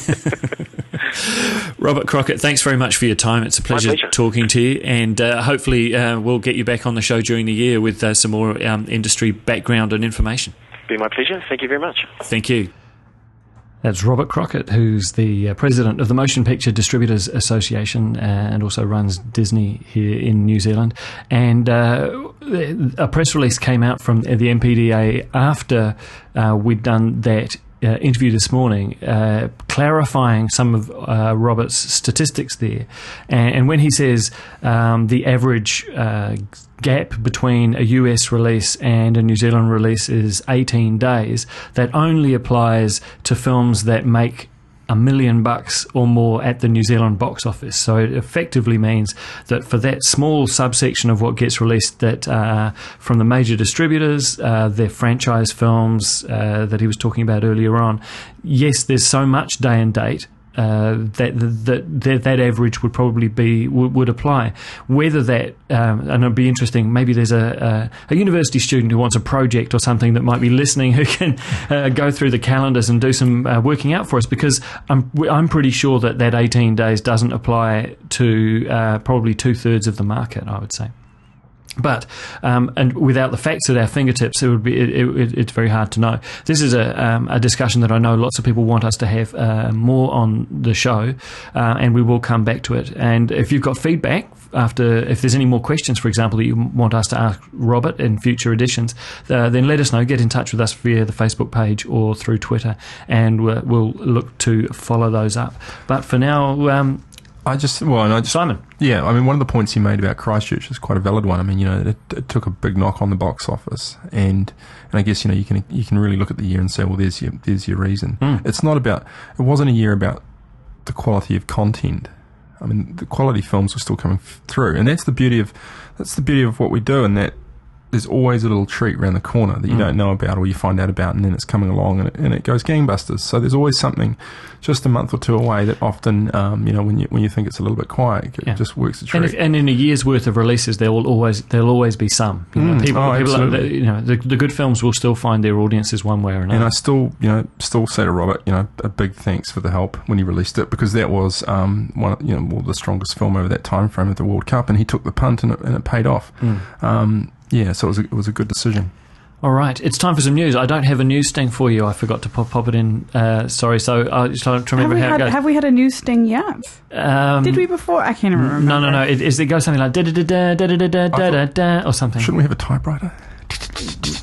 Robert Crockett, thanks very much for your time. It's a pleasure talking to you, and hopefully we'll get you back on the show during the year with some more industry background and information. Be my pleasure. Thank you very much. Thank you. That's Robert Crockett, who's the president of the Motion Picture Distributors Association and also runs Disney here in New Zealand. And a press release came out from the MPDA after we'd done that interview this morning, clarifying some of Robert's statistics there. And when he says the average gap between a US release and a New Zealand release is 18 days, that only applies to films that make $1 million or more at the New Zealand box office. So it effectively means that for that small subsection of what gets released, that from the major distributors, their franchise films that he was talking about earlier on, yes, there's so much day and date that average would probably would apply. Whether that and it'd be interesting. Maybe there's a university student who wants a project or something that might be listening, who can go through the calendars and do some working out for us, because I'm pretty sure that 18 days doesn't apply to probably 2/3 of the market, I would say. But and without the facts at our fingertips, it's very hard to know. This is a discussion that I know lots of people want us to have more on the show, and we will come back to it. And if you've got feedback if there's any more questions, for example, that you want us to ask Robert in future editions, then let us know. Get in touch with us via the Facebook page or through Twitter, and we'll look to follow those up. But for now, Simon. Yeah, I mean, one of the points he made about Christchurch is quite a valid one. I mean, it took a big knock on the box office, and I guess you can really look at the year and say, well, there's your reason. It wasn't a year about the quality of content. I mean, the quality films were still coming through, and that's the beauty of what we do, and that there's always a little treat around the corner that you don't know about, or you find out about, and then it's coming along and it goes gangbusters. So there's always something just a month or two away that often, when you think it's a little bit quiet, it just works a treat. And in a year's worth of releases, there'll always be some. The good films will still find their audiences one way or another. And I still say to Robert, a big thanks for The Help when he released it, because that was the strongest film over that time frame of the World Cup, and he took the punt and it paid off. So it was a good decision. All right, it's time for some news. I don't have a news sting for you. I forgot to pop it in. Sorry, so I just trying to remember how it goes. Have we had a news sting yet? Did we before? I can't even remember. No. It goes something like da da da da da da da da da or something. Shouldn't we have a typewriter?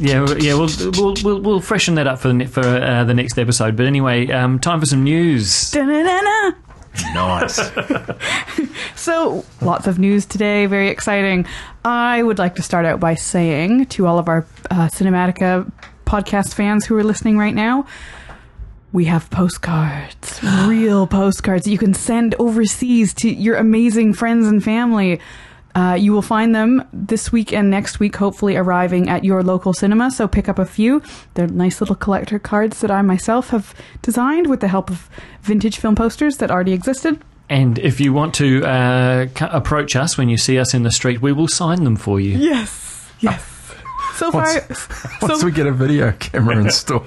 We'll freshen that up for the next episode. But anyway, time for some news. Da-na-na-na. Nice. So, lots of news today, very exciting. I would like to start out by saying to all of our Cinematica podcast fans who are listening right now, we have postcards, real postcards that you can send overseas to your amazing friends and family. You will find them this week and next week, hopefully arriving at your local cinema, so pick up a few. They're nice little collector cards that I myself have designed with the help of vintage film posters that already existed. And if you want to approach us when you see us in the street, we will sign them for you. Yes. So far... Once we get a video camera installed.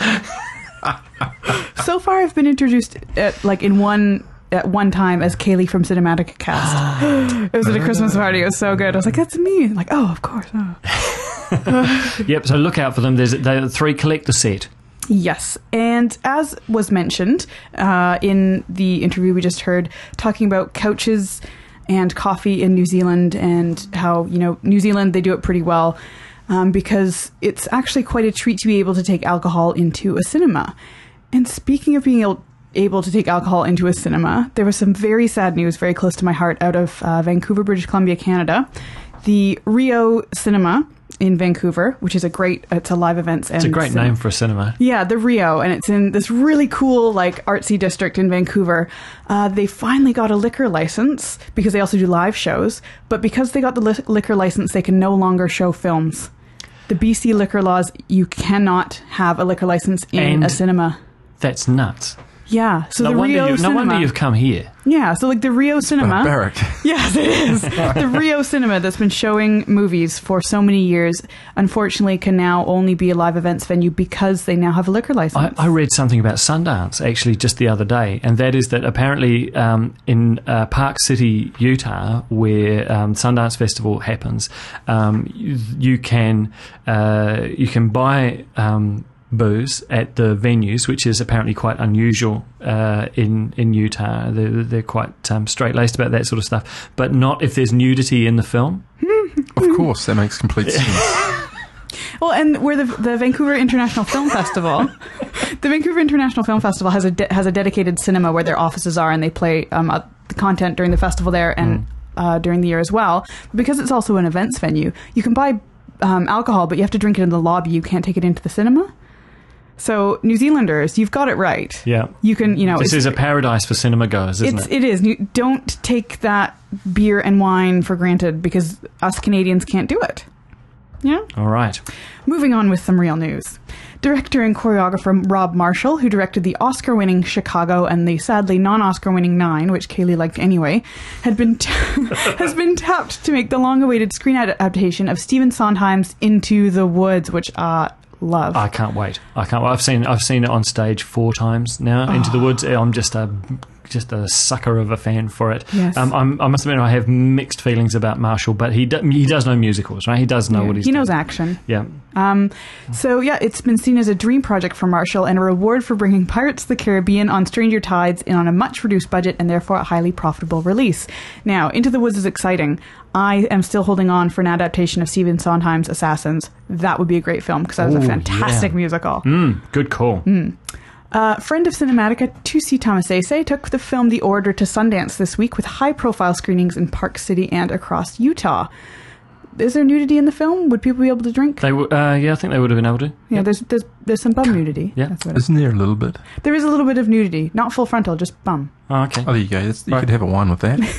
So far, I've been introduced at one time as Kaylee from Cinematica Cast. It was at a Christmas party. It was so good. I was like, that's me. I'm like, oh, of course. Oh. Yep, so look out for them. There's a 3 collector set. Yes, and as was mentioned in the interview we just heard, talking about couches and coffee in New Zealand and how, New Zealand, they do it pretty well because it's actually quite a treat to be able to take alcohol into a cinema. And speaking of being able to take alcohol into a cinema, there was some very sad news very close to my heart out of Vancouver, British Columbia, Canada. The Rio Cinema in Vancouver, which is it's a live events. It's a great name for a cinema. Yeah, the Rio, and it's in this really cool, artsy district in Vancouver. They finally got a liquor license because they also do live shows, but because they got the liquor license, they can no longer show films. The BC liquor laws, you cannot have a liquor license in a cinema. That's nuts. Yeah, so no wonder you've come here. Yeah, so the Rio Cinema. Barbaric. Yes, it is. The Rio Cinema that's been showing movies for so many years, unfortunately, can now only be a live events venue because they now have a liquor license. I read something about Sundance actually just the other day, and that is that apparently in Park City, Utah, where Sundance Festival happens, you can buy booze at the venues, which is apparently quite unusual in Utah. They're quite straight-laced about that sort of stuff, but not if there's nudity in the film. Of course, that makes complete sense. Well, and where the Vancouver International Film Festival, the Vancouver International Film Festival has a dedicated cinema where their offices are, and they play the content during the festival there and during the year as well. Because it's also an events venue, you can buy alcohol, but you have to drink it in the lobby. You can't take it into the cinema. So, New Zealanders, you've got it right. Yeah. You can, This is a paradise for cinema goers, isn't it? It is. You don't take that beer and wine for granted because us Canadians can't do it. Yeah? All right. Moving on with some real news. Director and choreographer Rob Marshall, who directed the Oscar-winning Chicago and the sadly non-Oscar-winning Nine, which Kaylee liked anyway, has been tapped to make the long-awaited screen adaptation of Stephen Sondheim's Into the Woods, which love. I can't wait. I've seen it on stage 4 times now. Into the Woods. I'm just a sucker of a fan for it. Yes. I must admit I have mixed feelings about Marshall, but he does know musicals, right? He does know what he's doing. He knows action. Yeah. So yeah, it's been seen as a dream project for Marshall and a reward for bringing Pirates of the Caribbean on Stranger Tides in on a much reduced budget and therefore a highly profitable release. Now, Into the Woods is exciting. I am still holding on for an adaptation of Stephen Sondheim's Assassins. That would be a great film because that was a fantastic musical. Good call. Friend of Cinematica, Tusi Tamasese, took the film The Order to Sundance this week with high-profile screenings in Park City and across Utah. Is there nudity in the film? Would people be able to drink? I think they would have been able to. Yeah, there's some bum nudity. Yeah, isn't there a little bit? There is a little bit of nudity, not full frontal, just bum. Oh, okay. Oh, there you go. You could have a wine with that.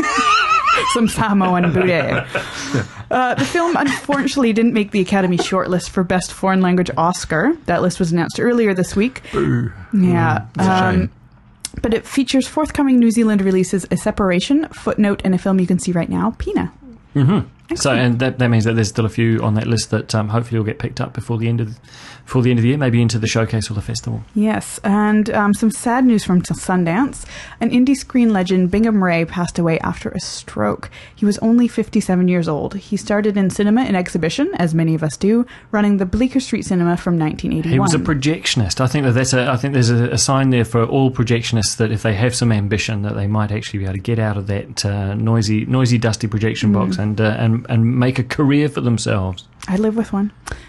Some Samoan boudet. The film unfortunately didn't make the Academy shortlist for Best Foreign Language Oscar. That list was announced earlier this week. Boo. Yeah. Shame. But it features forthcoming New Zealand releases A Separation, Footnote, and a film you can see right now, Pina. Mm-hmm. So, and that means that there's still a few on that list that hopefully will get picked up before the end of the year, maybe into the showcase or the festival. Yes, and some sad news from Sundance. An indie screen legend, Bingham Ray, passed away after a stroke. He was only 57 years old. He started in cinema and exhibition, as many of us do, running the Bleecker Street Cinema from 1981. He was a projectionist. I think there's a sign there for all projectionists that if they have some ambition, that they might actually be able to get out of that noisy, dusty projection box and make a career for themselves. I live with one.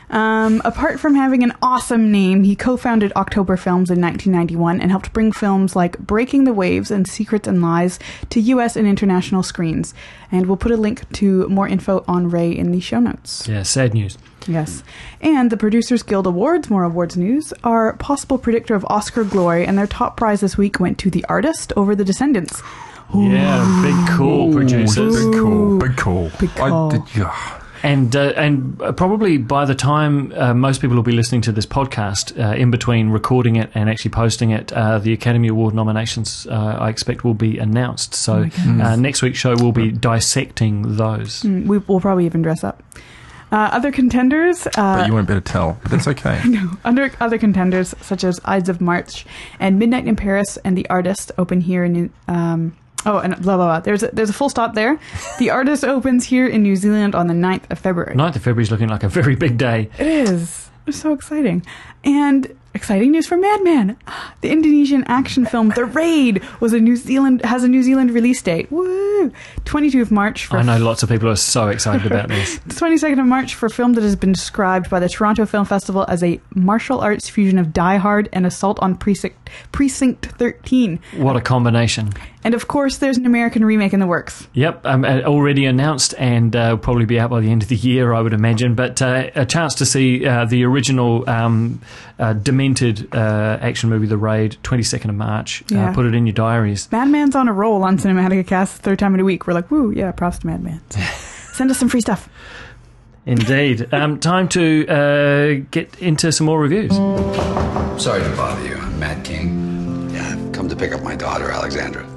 Apart from having an awesome name, he co-founded October Films in 1991 and helped bring films like Breaking the Waves and Secrets and Lies to US and international screens. And we'll put a link to more info on Ray in the show notes. Yeah, sad news. Yes. And the Producers Guild Awards, more awards news, are a possible predictor of Oscar glory, and their top prize this week went to The Artist over The Descendants. Ooh. Yeah, big call, producers. Big call. Big call. Big call. And probably by the time most people will be listening to this podcast, in between recording it and actually posting it, the Academy Award nominations, I expect, will be announced. So next week's show will be dissecting those. We'll probably even dress up. Other contenders... but you won't be able to tell. But that's okay. No. Other contenders, such as Ides of March and Midnight in Paris and The Artist, open here in... and blah, blah, blah. There's a full stop there. The Artist opens here in New Zealand on the 9th of February. 9th of February is looking like a very big day. It is. It's so exciting. And exciting news for Madman. The Indonesian action film The Raid has a New Zealand release date. Woo! 22nd of March. I know lots of people are so excited about this. The 22nd of March for a film that has been described by the Toronto Film Festival as a martial arts fusion of Die Hard and Assault on Precinct 13. What a combination. And of course, there's an American remake in the works. Yep, already announced and will probably be out by the end of the year, I would imagine. But a chance to see the original demented action movie, The Raid, 22nd of March. Yeah. Put it in your diaries. Madman's on a roll on Cinematica Cast, third time in a week. We're like, woo, yeah, props to Madman. Send us some free stuff. Indeed. Time to get into some more reviews. Sorry to bother you. I'm Matt King. Yeah, I've come to pick up my daughter, Alexandra.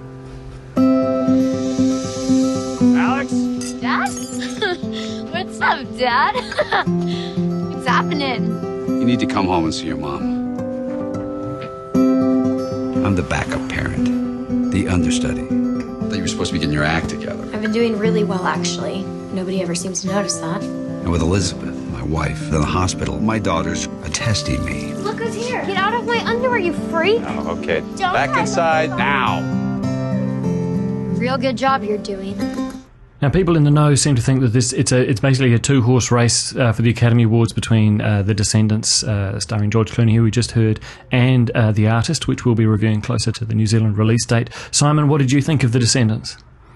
Alex? Dad? What's up, Dad? What's happening? You need to come home and see your mom. I'm the backup parent, the understudy. I thought you were supposed to be getting your act together. I've been doing really well, actually. Nobody ever seems to notice that. And with Elizabeth, my wife, in the hospital, my daughters are testing me. Look who's here. Get out of my underwear, you freak. Oh, okay. Don't Back inside now. Real good job you're doing. Now, people in the know seem to think that it's basically a two-horse race for the Academy Awards between The Descendants, starring George Clooney, who we just heard, and The Artist, which we'll be reviewing closer to the New Zealand release date. Simon, what did you think of The Descendants?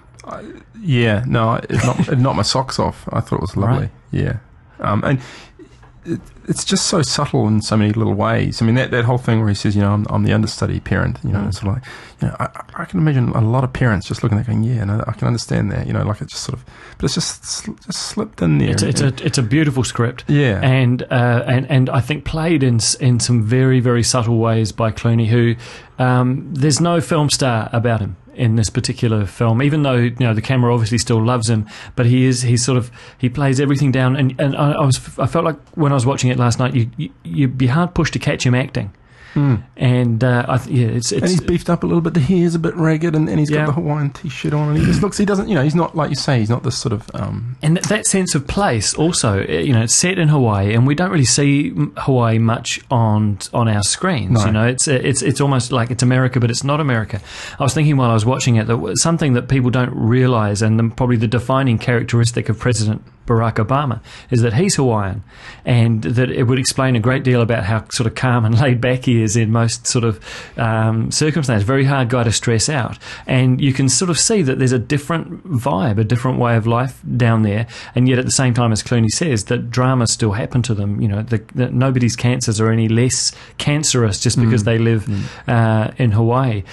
It knocked my socks off. I thought it was lovely. Right. Yeah. And it's just so subtle in so many little ways. I mean, that whole thing where he says, I'm the understudy parent, it's sort of like, I can imagine a lot of parents just looking at that going, yeah, no, I can understand that, like it just sort of, but it's just slipped in there. It's a beautiful script. Yeah. And I think played in some very, very subtle ways by Clooney, who, there's no film star about him in this particular film, even though the camera obviously still loves him, but he plays everything down, and I felt like when I was watching it last night, you'd be hard pushed to catch him acting. And it's and he's beefed up a little bit. The hair's a bit ragged, and he's got the Hawaiian t-shirt on, and he just looks. He doesn't, he's not, like you say, he's not this sort of. And that sense of place also, it's set in Hawaii, and we don't really see Hawaii much on our screens. No. It's almost like it's America, but it's not America. I was thinking while I was watching it that something that people don't realise, and probably the defining characteristic of President Barack Obama, is that he's Hawaiian, and that it would explain a great deal about how sort of calm and laid back he is in most sort of circumstances. Very hard guy to stress out, and you can sort of see that there's a different vibe, a different way of life down there, and yet at the same time, as Clooney says, that dramas still happen to them. That nobody's cancers are any less cancerous just because they live in Hawaii.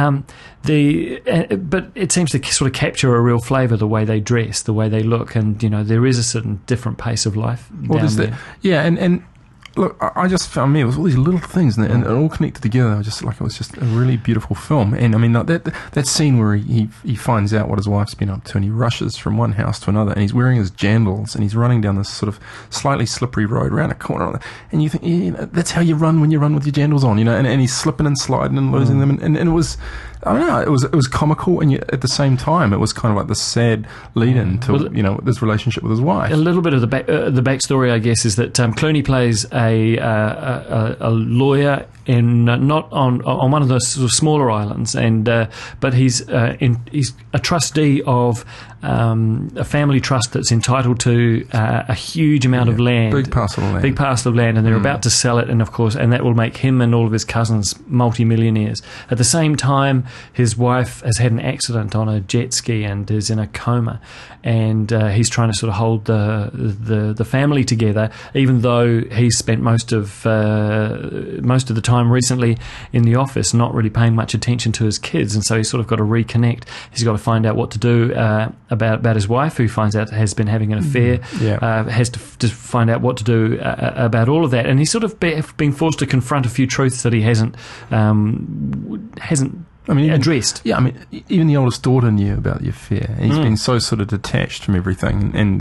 But it seems to sort of capture a real flavour, the way they dress, the way they look, and there is a certain different pace of life down there. And look, I just found it was all these little things, and it all connected together. It was just a really beautiful film. And I mean, that scene where he finds out what his wife's been up to, and he rushes from one house to another, and he's wearing his jandals, and he's running down this sort of slightly slippery road around a corner, and you think, that's how you run when you run with your jandals on, and he's slipping and sliding and losing them, and it was. I don't know. It was comical, and yet at the same time, it was kind of like the sad lead-in to this relationship with his wife. A little bit of the backstory, I guess, is that Clooney plays a lawyer not on one of the sort of smaller islands, and but he's a trustee of a family trust that's entitled to a huge amount of land, big parcel of land, and they're about to sell it, and of course, and that will make him and all of his cousins multi-millionaires. At the same time, his wife has had an accident on a jet ski and is in a coma, and he's trying to sort of hold the family together, even though he's spent most of the time recently in the office not really paying much attention to his kids, and so he's sort of got to reconnect. He's got to find out what to do about his wife, who finds out has been having an affair. Has to find out what to do about all of that, and he's sort of being forced to confront a few truths that he hasn't addressed. Even the oldest daughter knew about the affair, and he's been so sort of detached from everything. And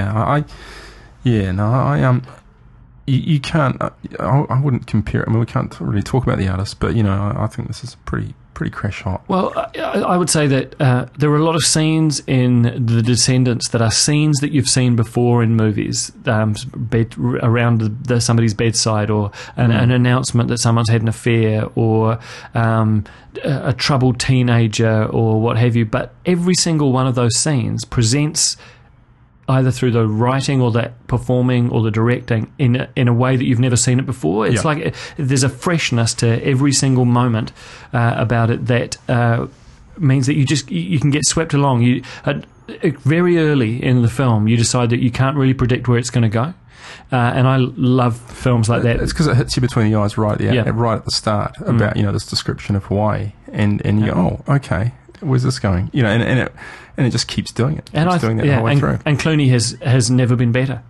you can't. I wouldn't compare it. I mean, we can't really talk about the artist, but I think this is pretty crash hot. Well, I would say that there are a lot of scenes in The Descendants that are scenes that you've seen before in movies, around somebody's bedside, or an announcement that someone's had an affair, or a troubled teenager, or what have you. But every single one of those scenes presents, either through the writing or the performing or the directing, in a way that you've never seen it before. It's like there's a freshness to every single moment about it that means that you can get swept along. Very early in the film, you decide that you can't really predict where it's going to go. And I love films like that. It's because it hits you between the eyes right at the start about this description of Hawaii, and you go, oh, okay, where's this going? And it just keeps doing it. And doing that the whole way through. And Clooney has never been better.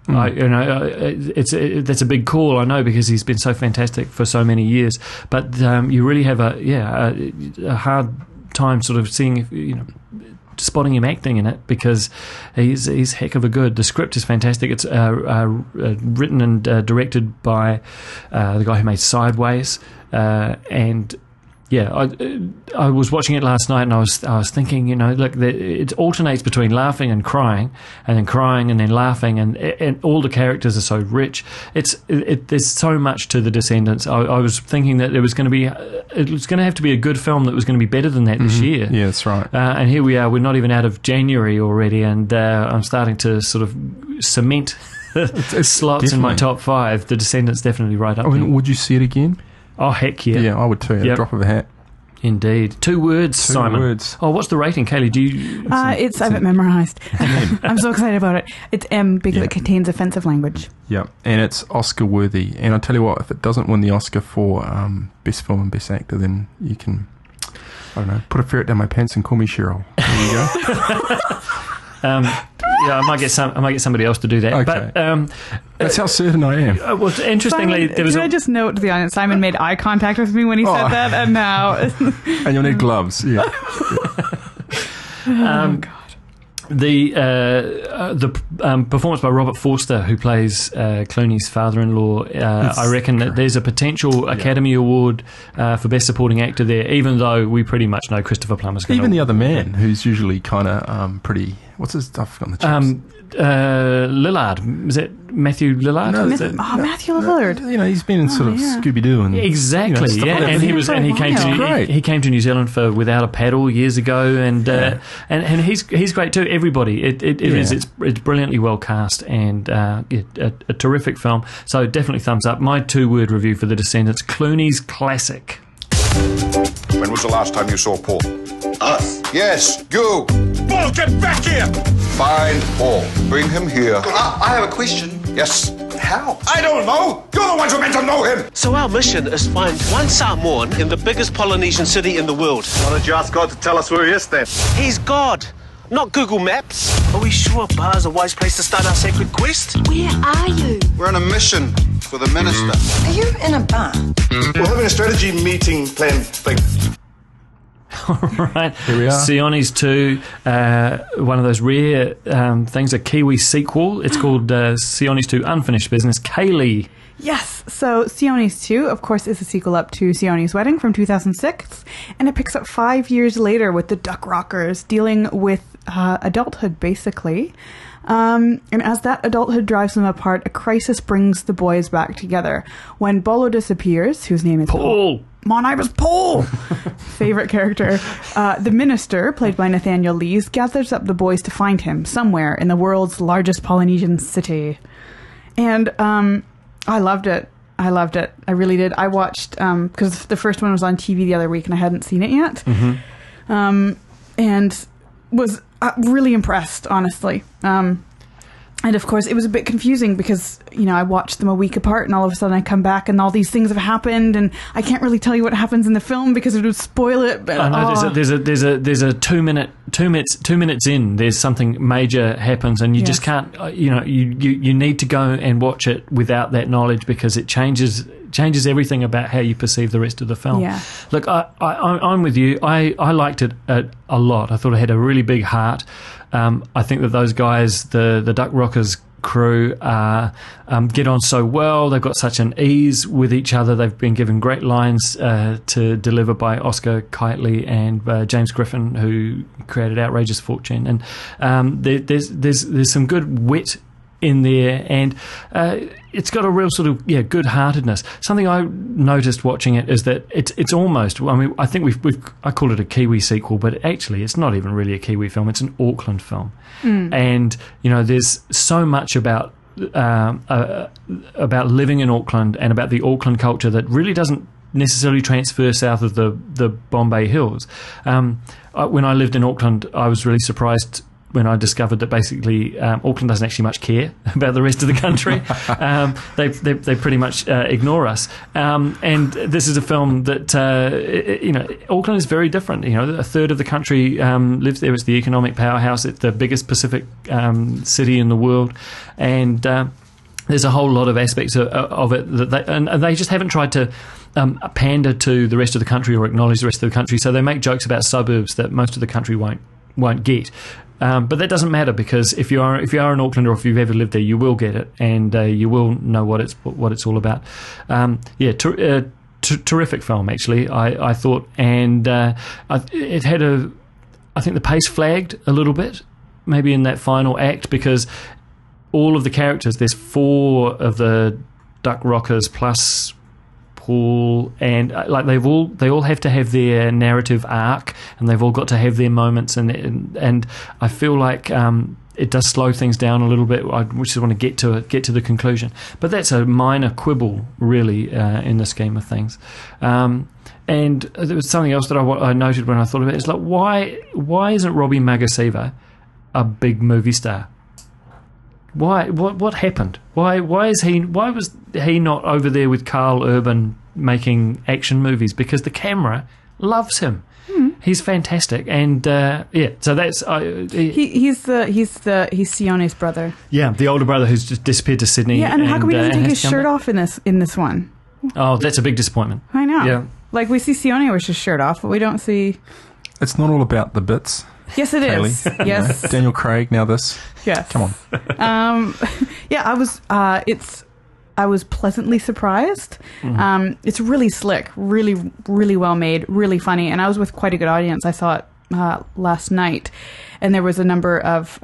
That's a big call, I know, because he's been so fantastic for so many years. But you really have a hard time sort of spotting him acting in it, because he's heck of a good. The script is fantastic. It's written and directed by the guy who made Sideways, and. Yeah, I was watching it last night, and I was thinking, look, it alternates between laughing and crying, and then laughing, and all the characters are so rich. There's so much to The Descendants. I was thinking that it was going to have to be a good film that was going to be better than that this year. Yeah, that's right. And here we are. We're not even out of January already, and I'm starting to sort of cement slots in my top 5. The Descendants definitely right up there. Would you see it again? Oh, heck yeah. Yeah, I would too. A drop of a hat. Indeed. 2 words, Simon. 2 words. Oh, what's the rating, Kaylee? Do you... I have it memorised. I'm so excited about it. It's M because it contains offensive language. Yeah, and it's Oscar worthy. And I'll tell you what, if it doesn't win the Oscar for Best Film and Best Actor, then you can, I don't know, put a ferret down my pants and call me Cheryl. There you go. I might get somebody else to do that. Okay. But that's how certain I am. Well, interestingly, Simon, I just note to the audience, Simon made eye contact with me when he said that, and now and you'll need gloves. Yeah. God. The performance by Robert Forster, who plays Clooney's father-in-law, I reckon that there's a potential Academy Award for Best Supporting Actor there, even though we pretty much know Christopher Plummer's going to... Even the other man, who's usually kind of pretty... What's his stuff on the chips? Lillard. Is it Matthew Lillard? No, Matthew Lillard. He's been in sort of Scooby-Doo and... Exactly, and he came to New Zealand for Without a Paddle years ago, and he's great too. Everybody, it's brilliantly well cast, and a terrific film. So definitely thumbs up. My 2-word review for The Descendants: Clooney's classic. When was the last time you saw Paul? Us? Yes, you. Paul, get back here! Find Paul. Bring him here. I have a question. Yes. How? I don't know. You're the ones who are meant to know him. So our mission is to find one Samoan in the biggest Polynesian city in the world. Why don't you ask God to tell us where he is then? He's God, not Google Maps. Are we sure a bar's a wise place to start our sacred quest? Where are you? We're on a mission for the minister. Are you in a bar? We're having a strategy meeting plan thing. All right. Here we are. Sionis 2, one of those rare things, a Kiwi sequel. It's called Sionis 2 Unfinished Business. Kaylee. Yes, so Sionis 2, of course, is a sequel up to Sionis Wedding from 2006, and it picks up 5 years later with the Duck Rockers, dealing with adulthood, basically. And as that adulthood drives them apart, a crisis brings the boys back together. When Bolo disappears, whose name is Paul. My name is Paul! Favorite character. The minister, played by Nathaniel Lees, gathers up the boys to find him somewhere in the world's largest Polynesian city. And I loved it. I really did. I watched, because the first one was on TV the other week and I hadn't seen it yet. Mm-hmm. And was really impressed, honestly. And of course, it was a bit confusing because, I watched them a week apart and all of a sudden I come back and all these things have happened and I can't really tell you what happens in the film because it would spoil it. But, I know there's a 2 minutes in, there's something major happens and you just can't, you need to go and watch it without that knowledge because it changes everything about how you perceive the rest of the film. Yeah. Look, I'm with you. I liked it a lot. I thought it had a really big heart. I think that those guys, the Duck Rockers crew, get on so well. They've got such an ease with each other. They've been given great lines to deliver by Oscar Kitely and James Griffin, who created Outrageous Fortune. And there's some good wit in there, and it's got a real sort of good-heartedness. Something I noticed watching it is that it's almost, I think I call it a Kiwi sequel, but actually it's not even really a Kiwi film. It's an Auckland film, and there's so much about living in Auckland and about the Auckland culture that really doesn't necessarily transfer south of the Bombay Hills. When I lived in Auckland, I was really surprised when I discovered that basically Auckland doesn't actually much care about the rest of the country. They pretty much ignore us. And this is a film that, Auckland is very different. A third of the country lives there. It's the economic powerhouse. It's the biggest Pacific city in the world. And there's a whole lot of aspects of it that they just haven't tried to pander to the rest of the country or acknowledge the rest of the country. So they make jokes about suburbs that most of the country won't get. But that doesn't matter because if you are in Auckland or if you've ever lived there, you will get it and you will know what it's all about. Terrific film actually. I thought, and it had I think the pace flagged a little bit, maybe in that final act because all of the characters. There's 4 of the Duck Rockers plus Paul, and they all have to have their narrative arc, and they've all got to have their moments, and I feel like it does slow things down a little bit. I just want to get to the conclusion, but that's a minor quibble, really, in the scheme of things. And there was something else that I noted when I thought about it. It's like why isn't Robbie Magasiva a big movie star? Why? What happened? Why was he not over there with Carl Urban making action movies? Because the camera loves him. He's fantastic, and so that's he's Sione's brother. Yeah, the older brother who's just disappeared to Sydney. Yeah, and how come he doesn't take his shirt off in this one? Oh, that's a big disappointment. I know. Yeah, like we see Sione with his shirt off, but we don't see. It's not all about the bits. Yes, it is. Yes, Daniel Craig. Now this. Yes. Come on. I was pleasantly surprised. It's really slick, really, really well made, really funny, and I was with quite a good audience. I saw it last night, and there was a number of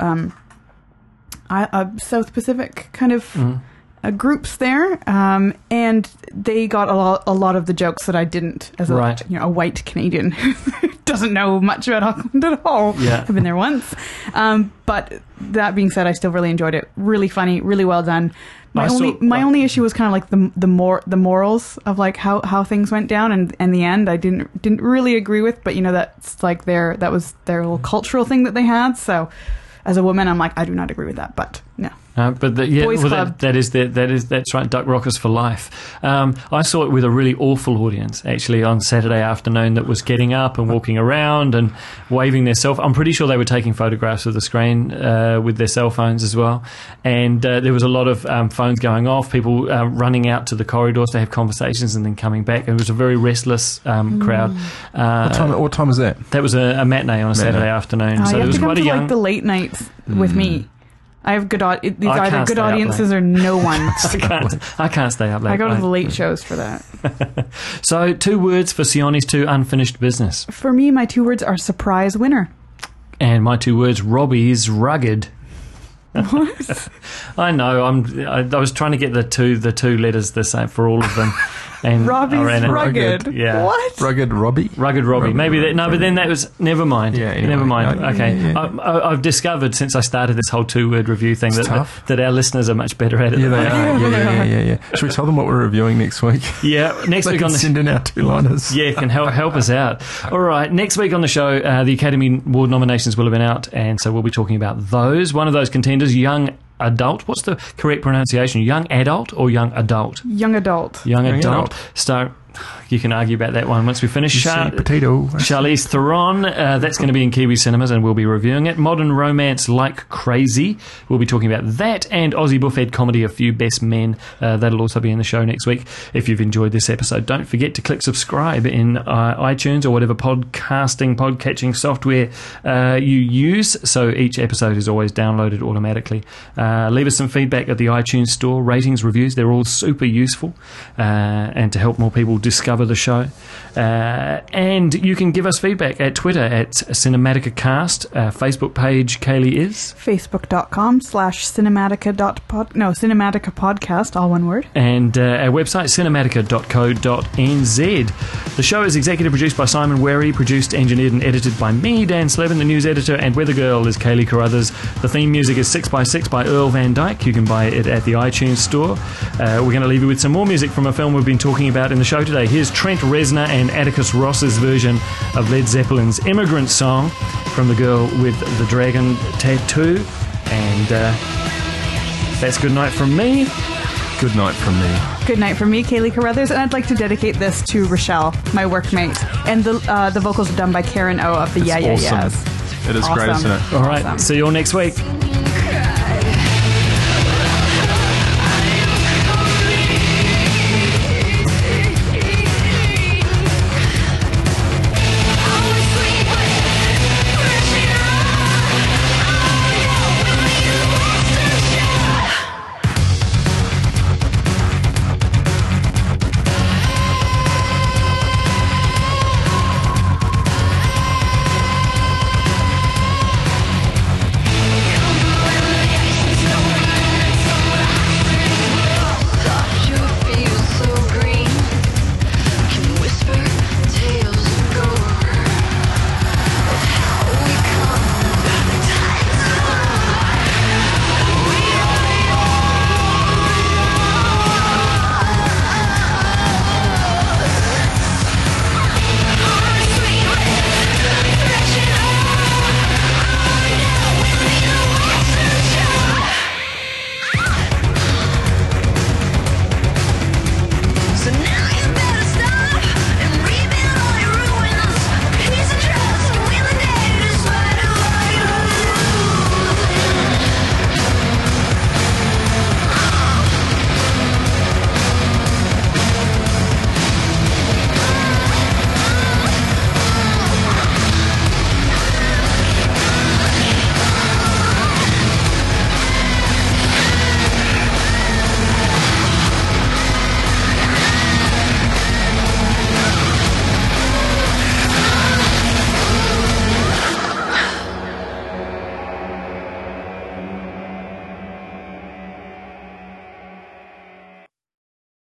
South Pacific kind of groups there, and they got a lot of the jokes that I didn't as a white Canadian who doesn't know much about Auckland at all. Yeah. I've been there once. But that being said, I still really enjoyed it. Really funny, really well done. My only issue was kind of like the morals of like how things went down, and the end I didn't really agree with, but that's like that was their little cultural thing that they had. So as a woman, I'm like, I do not agree with that, but no. Boys Club. That's right. Duck Rockers for life. I saw it with a really awful audience actually on Saturday afternoon that was getting up and walking around and waving their I'm pretty sure they were taking photographs of the screen with their cell phones as well. And there was a lot of phones going off. People running out to the corridors to have conversations and then coming back. It was a very restless crowd. What time was that? That was a matinee on a Saturday afternoon. So there was quite a young. Like the late nights with me. I have good these are either good audiences or no one. I can't stay up late. I go to the late shows for that. So 2 words for Sione's 2 unfinished business. For me, my 2 words are surprise winner. And my 2 words, Robbie's rugged. What? I know. I was trying to get the two letters the same for all of them. And Robbie's I ran it. Rugged. Yeah. What? Rugged Robbie? Rugged Robbie. Maybe that. No, but then that was. Never mind. Yeah, anyway. Never mind. Yeah, Okay. yeah. I've discovered since I started this whole 2-word review thing that our listeners are much better at it. Yeah, than they I am. are. Yeah. Should we tell them what we're reviewing next week? Yeah, next They week can on the send in our 2-liners. Yeah, can help us out. All right, next week on the show, the Academy Award nominations will have been out, and so we'll be talking about those. One of those contenders, Young Adult. What's the correct pronunciation? Young Adult or Young Adult? Young Adult. Young Adult. You can argue about that one once we finish. Potato. Charlize Theron, that's going to be in Kiwi cinemas and we'll be reviewing it. Modern Romance Like Crazy, we'll be talking about that. And Aussie Buffhead comedy A Few Best Men, that'll also be in the show next week. If you've enjoyed this episode, don't forget to click subscribe in iTunes or whatever podcatching software you use, so each episode is always downloaded automatically. Leave us some feedback at the iTunes store. Ratings, reviews, they're all super useful, and to help more people discover the show. And you can give us feedback at Twitter at CinematicaCast. Facebook page, Kaylee, is Facebook.com/Cinematica Podcast, all one word. And our website, cinematica.co.nz. The show is executive produced by Simon Wherry, produced, engineered and edited by me, Dan Slevin. The news editor and weather girl is Kaylee Carruthers. The theme music is 6x6 by Earl Van Dyke. You can buy it at the iTunes store. We're going to leave you with some more music from a film we've been talking about in the show today. Here's Trent Reznor and Atticus Ross's version of Led Zeppelin's Immigrant Song from the girl with the dragon tattoo. And that's good night from me. Good night from me. Good night from me, Kaylee Carruthers, and I'd like to dedicate this to Rochelle, my workmate. And the vocals are done by Karen O of the It's Yeah Yeah awesome. Yeahs. It is Awesome. great, isn't it? All right, Awesome. see you all next week.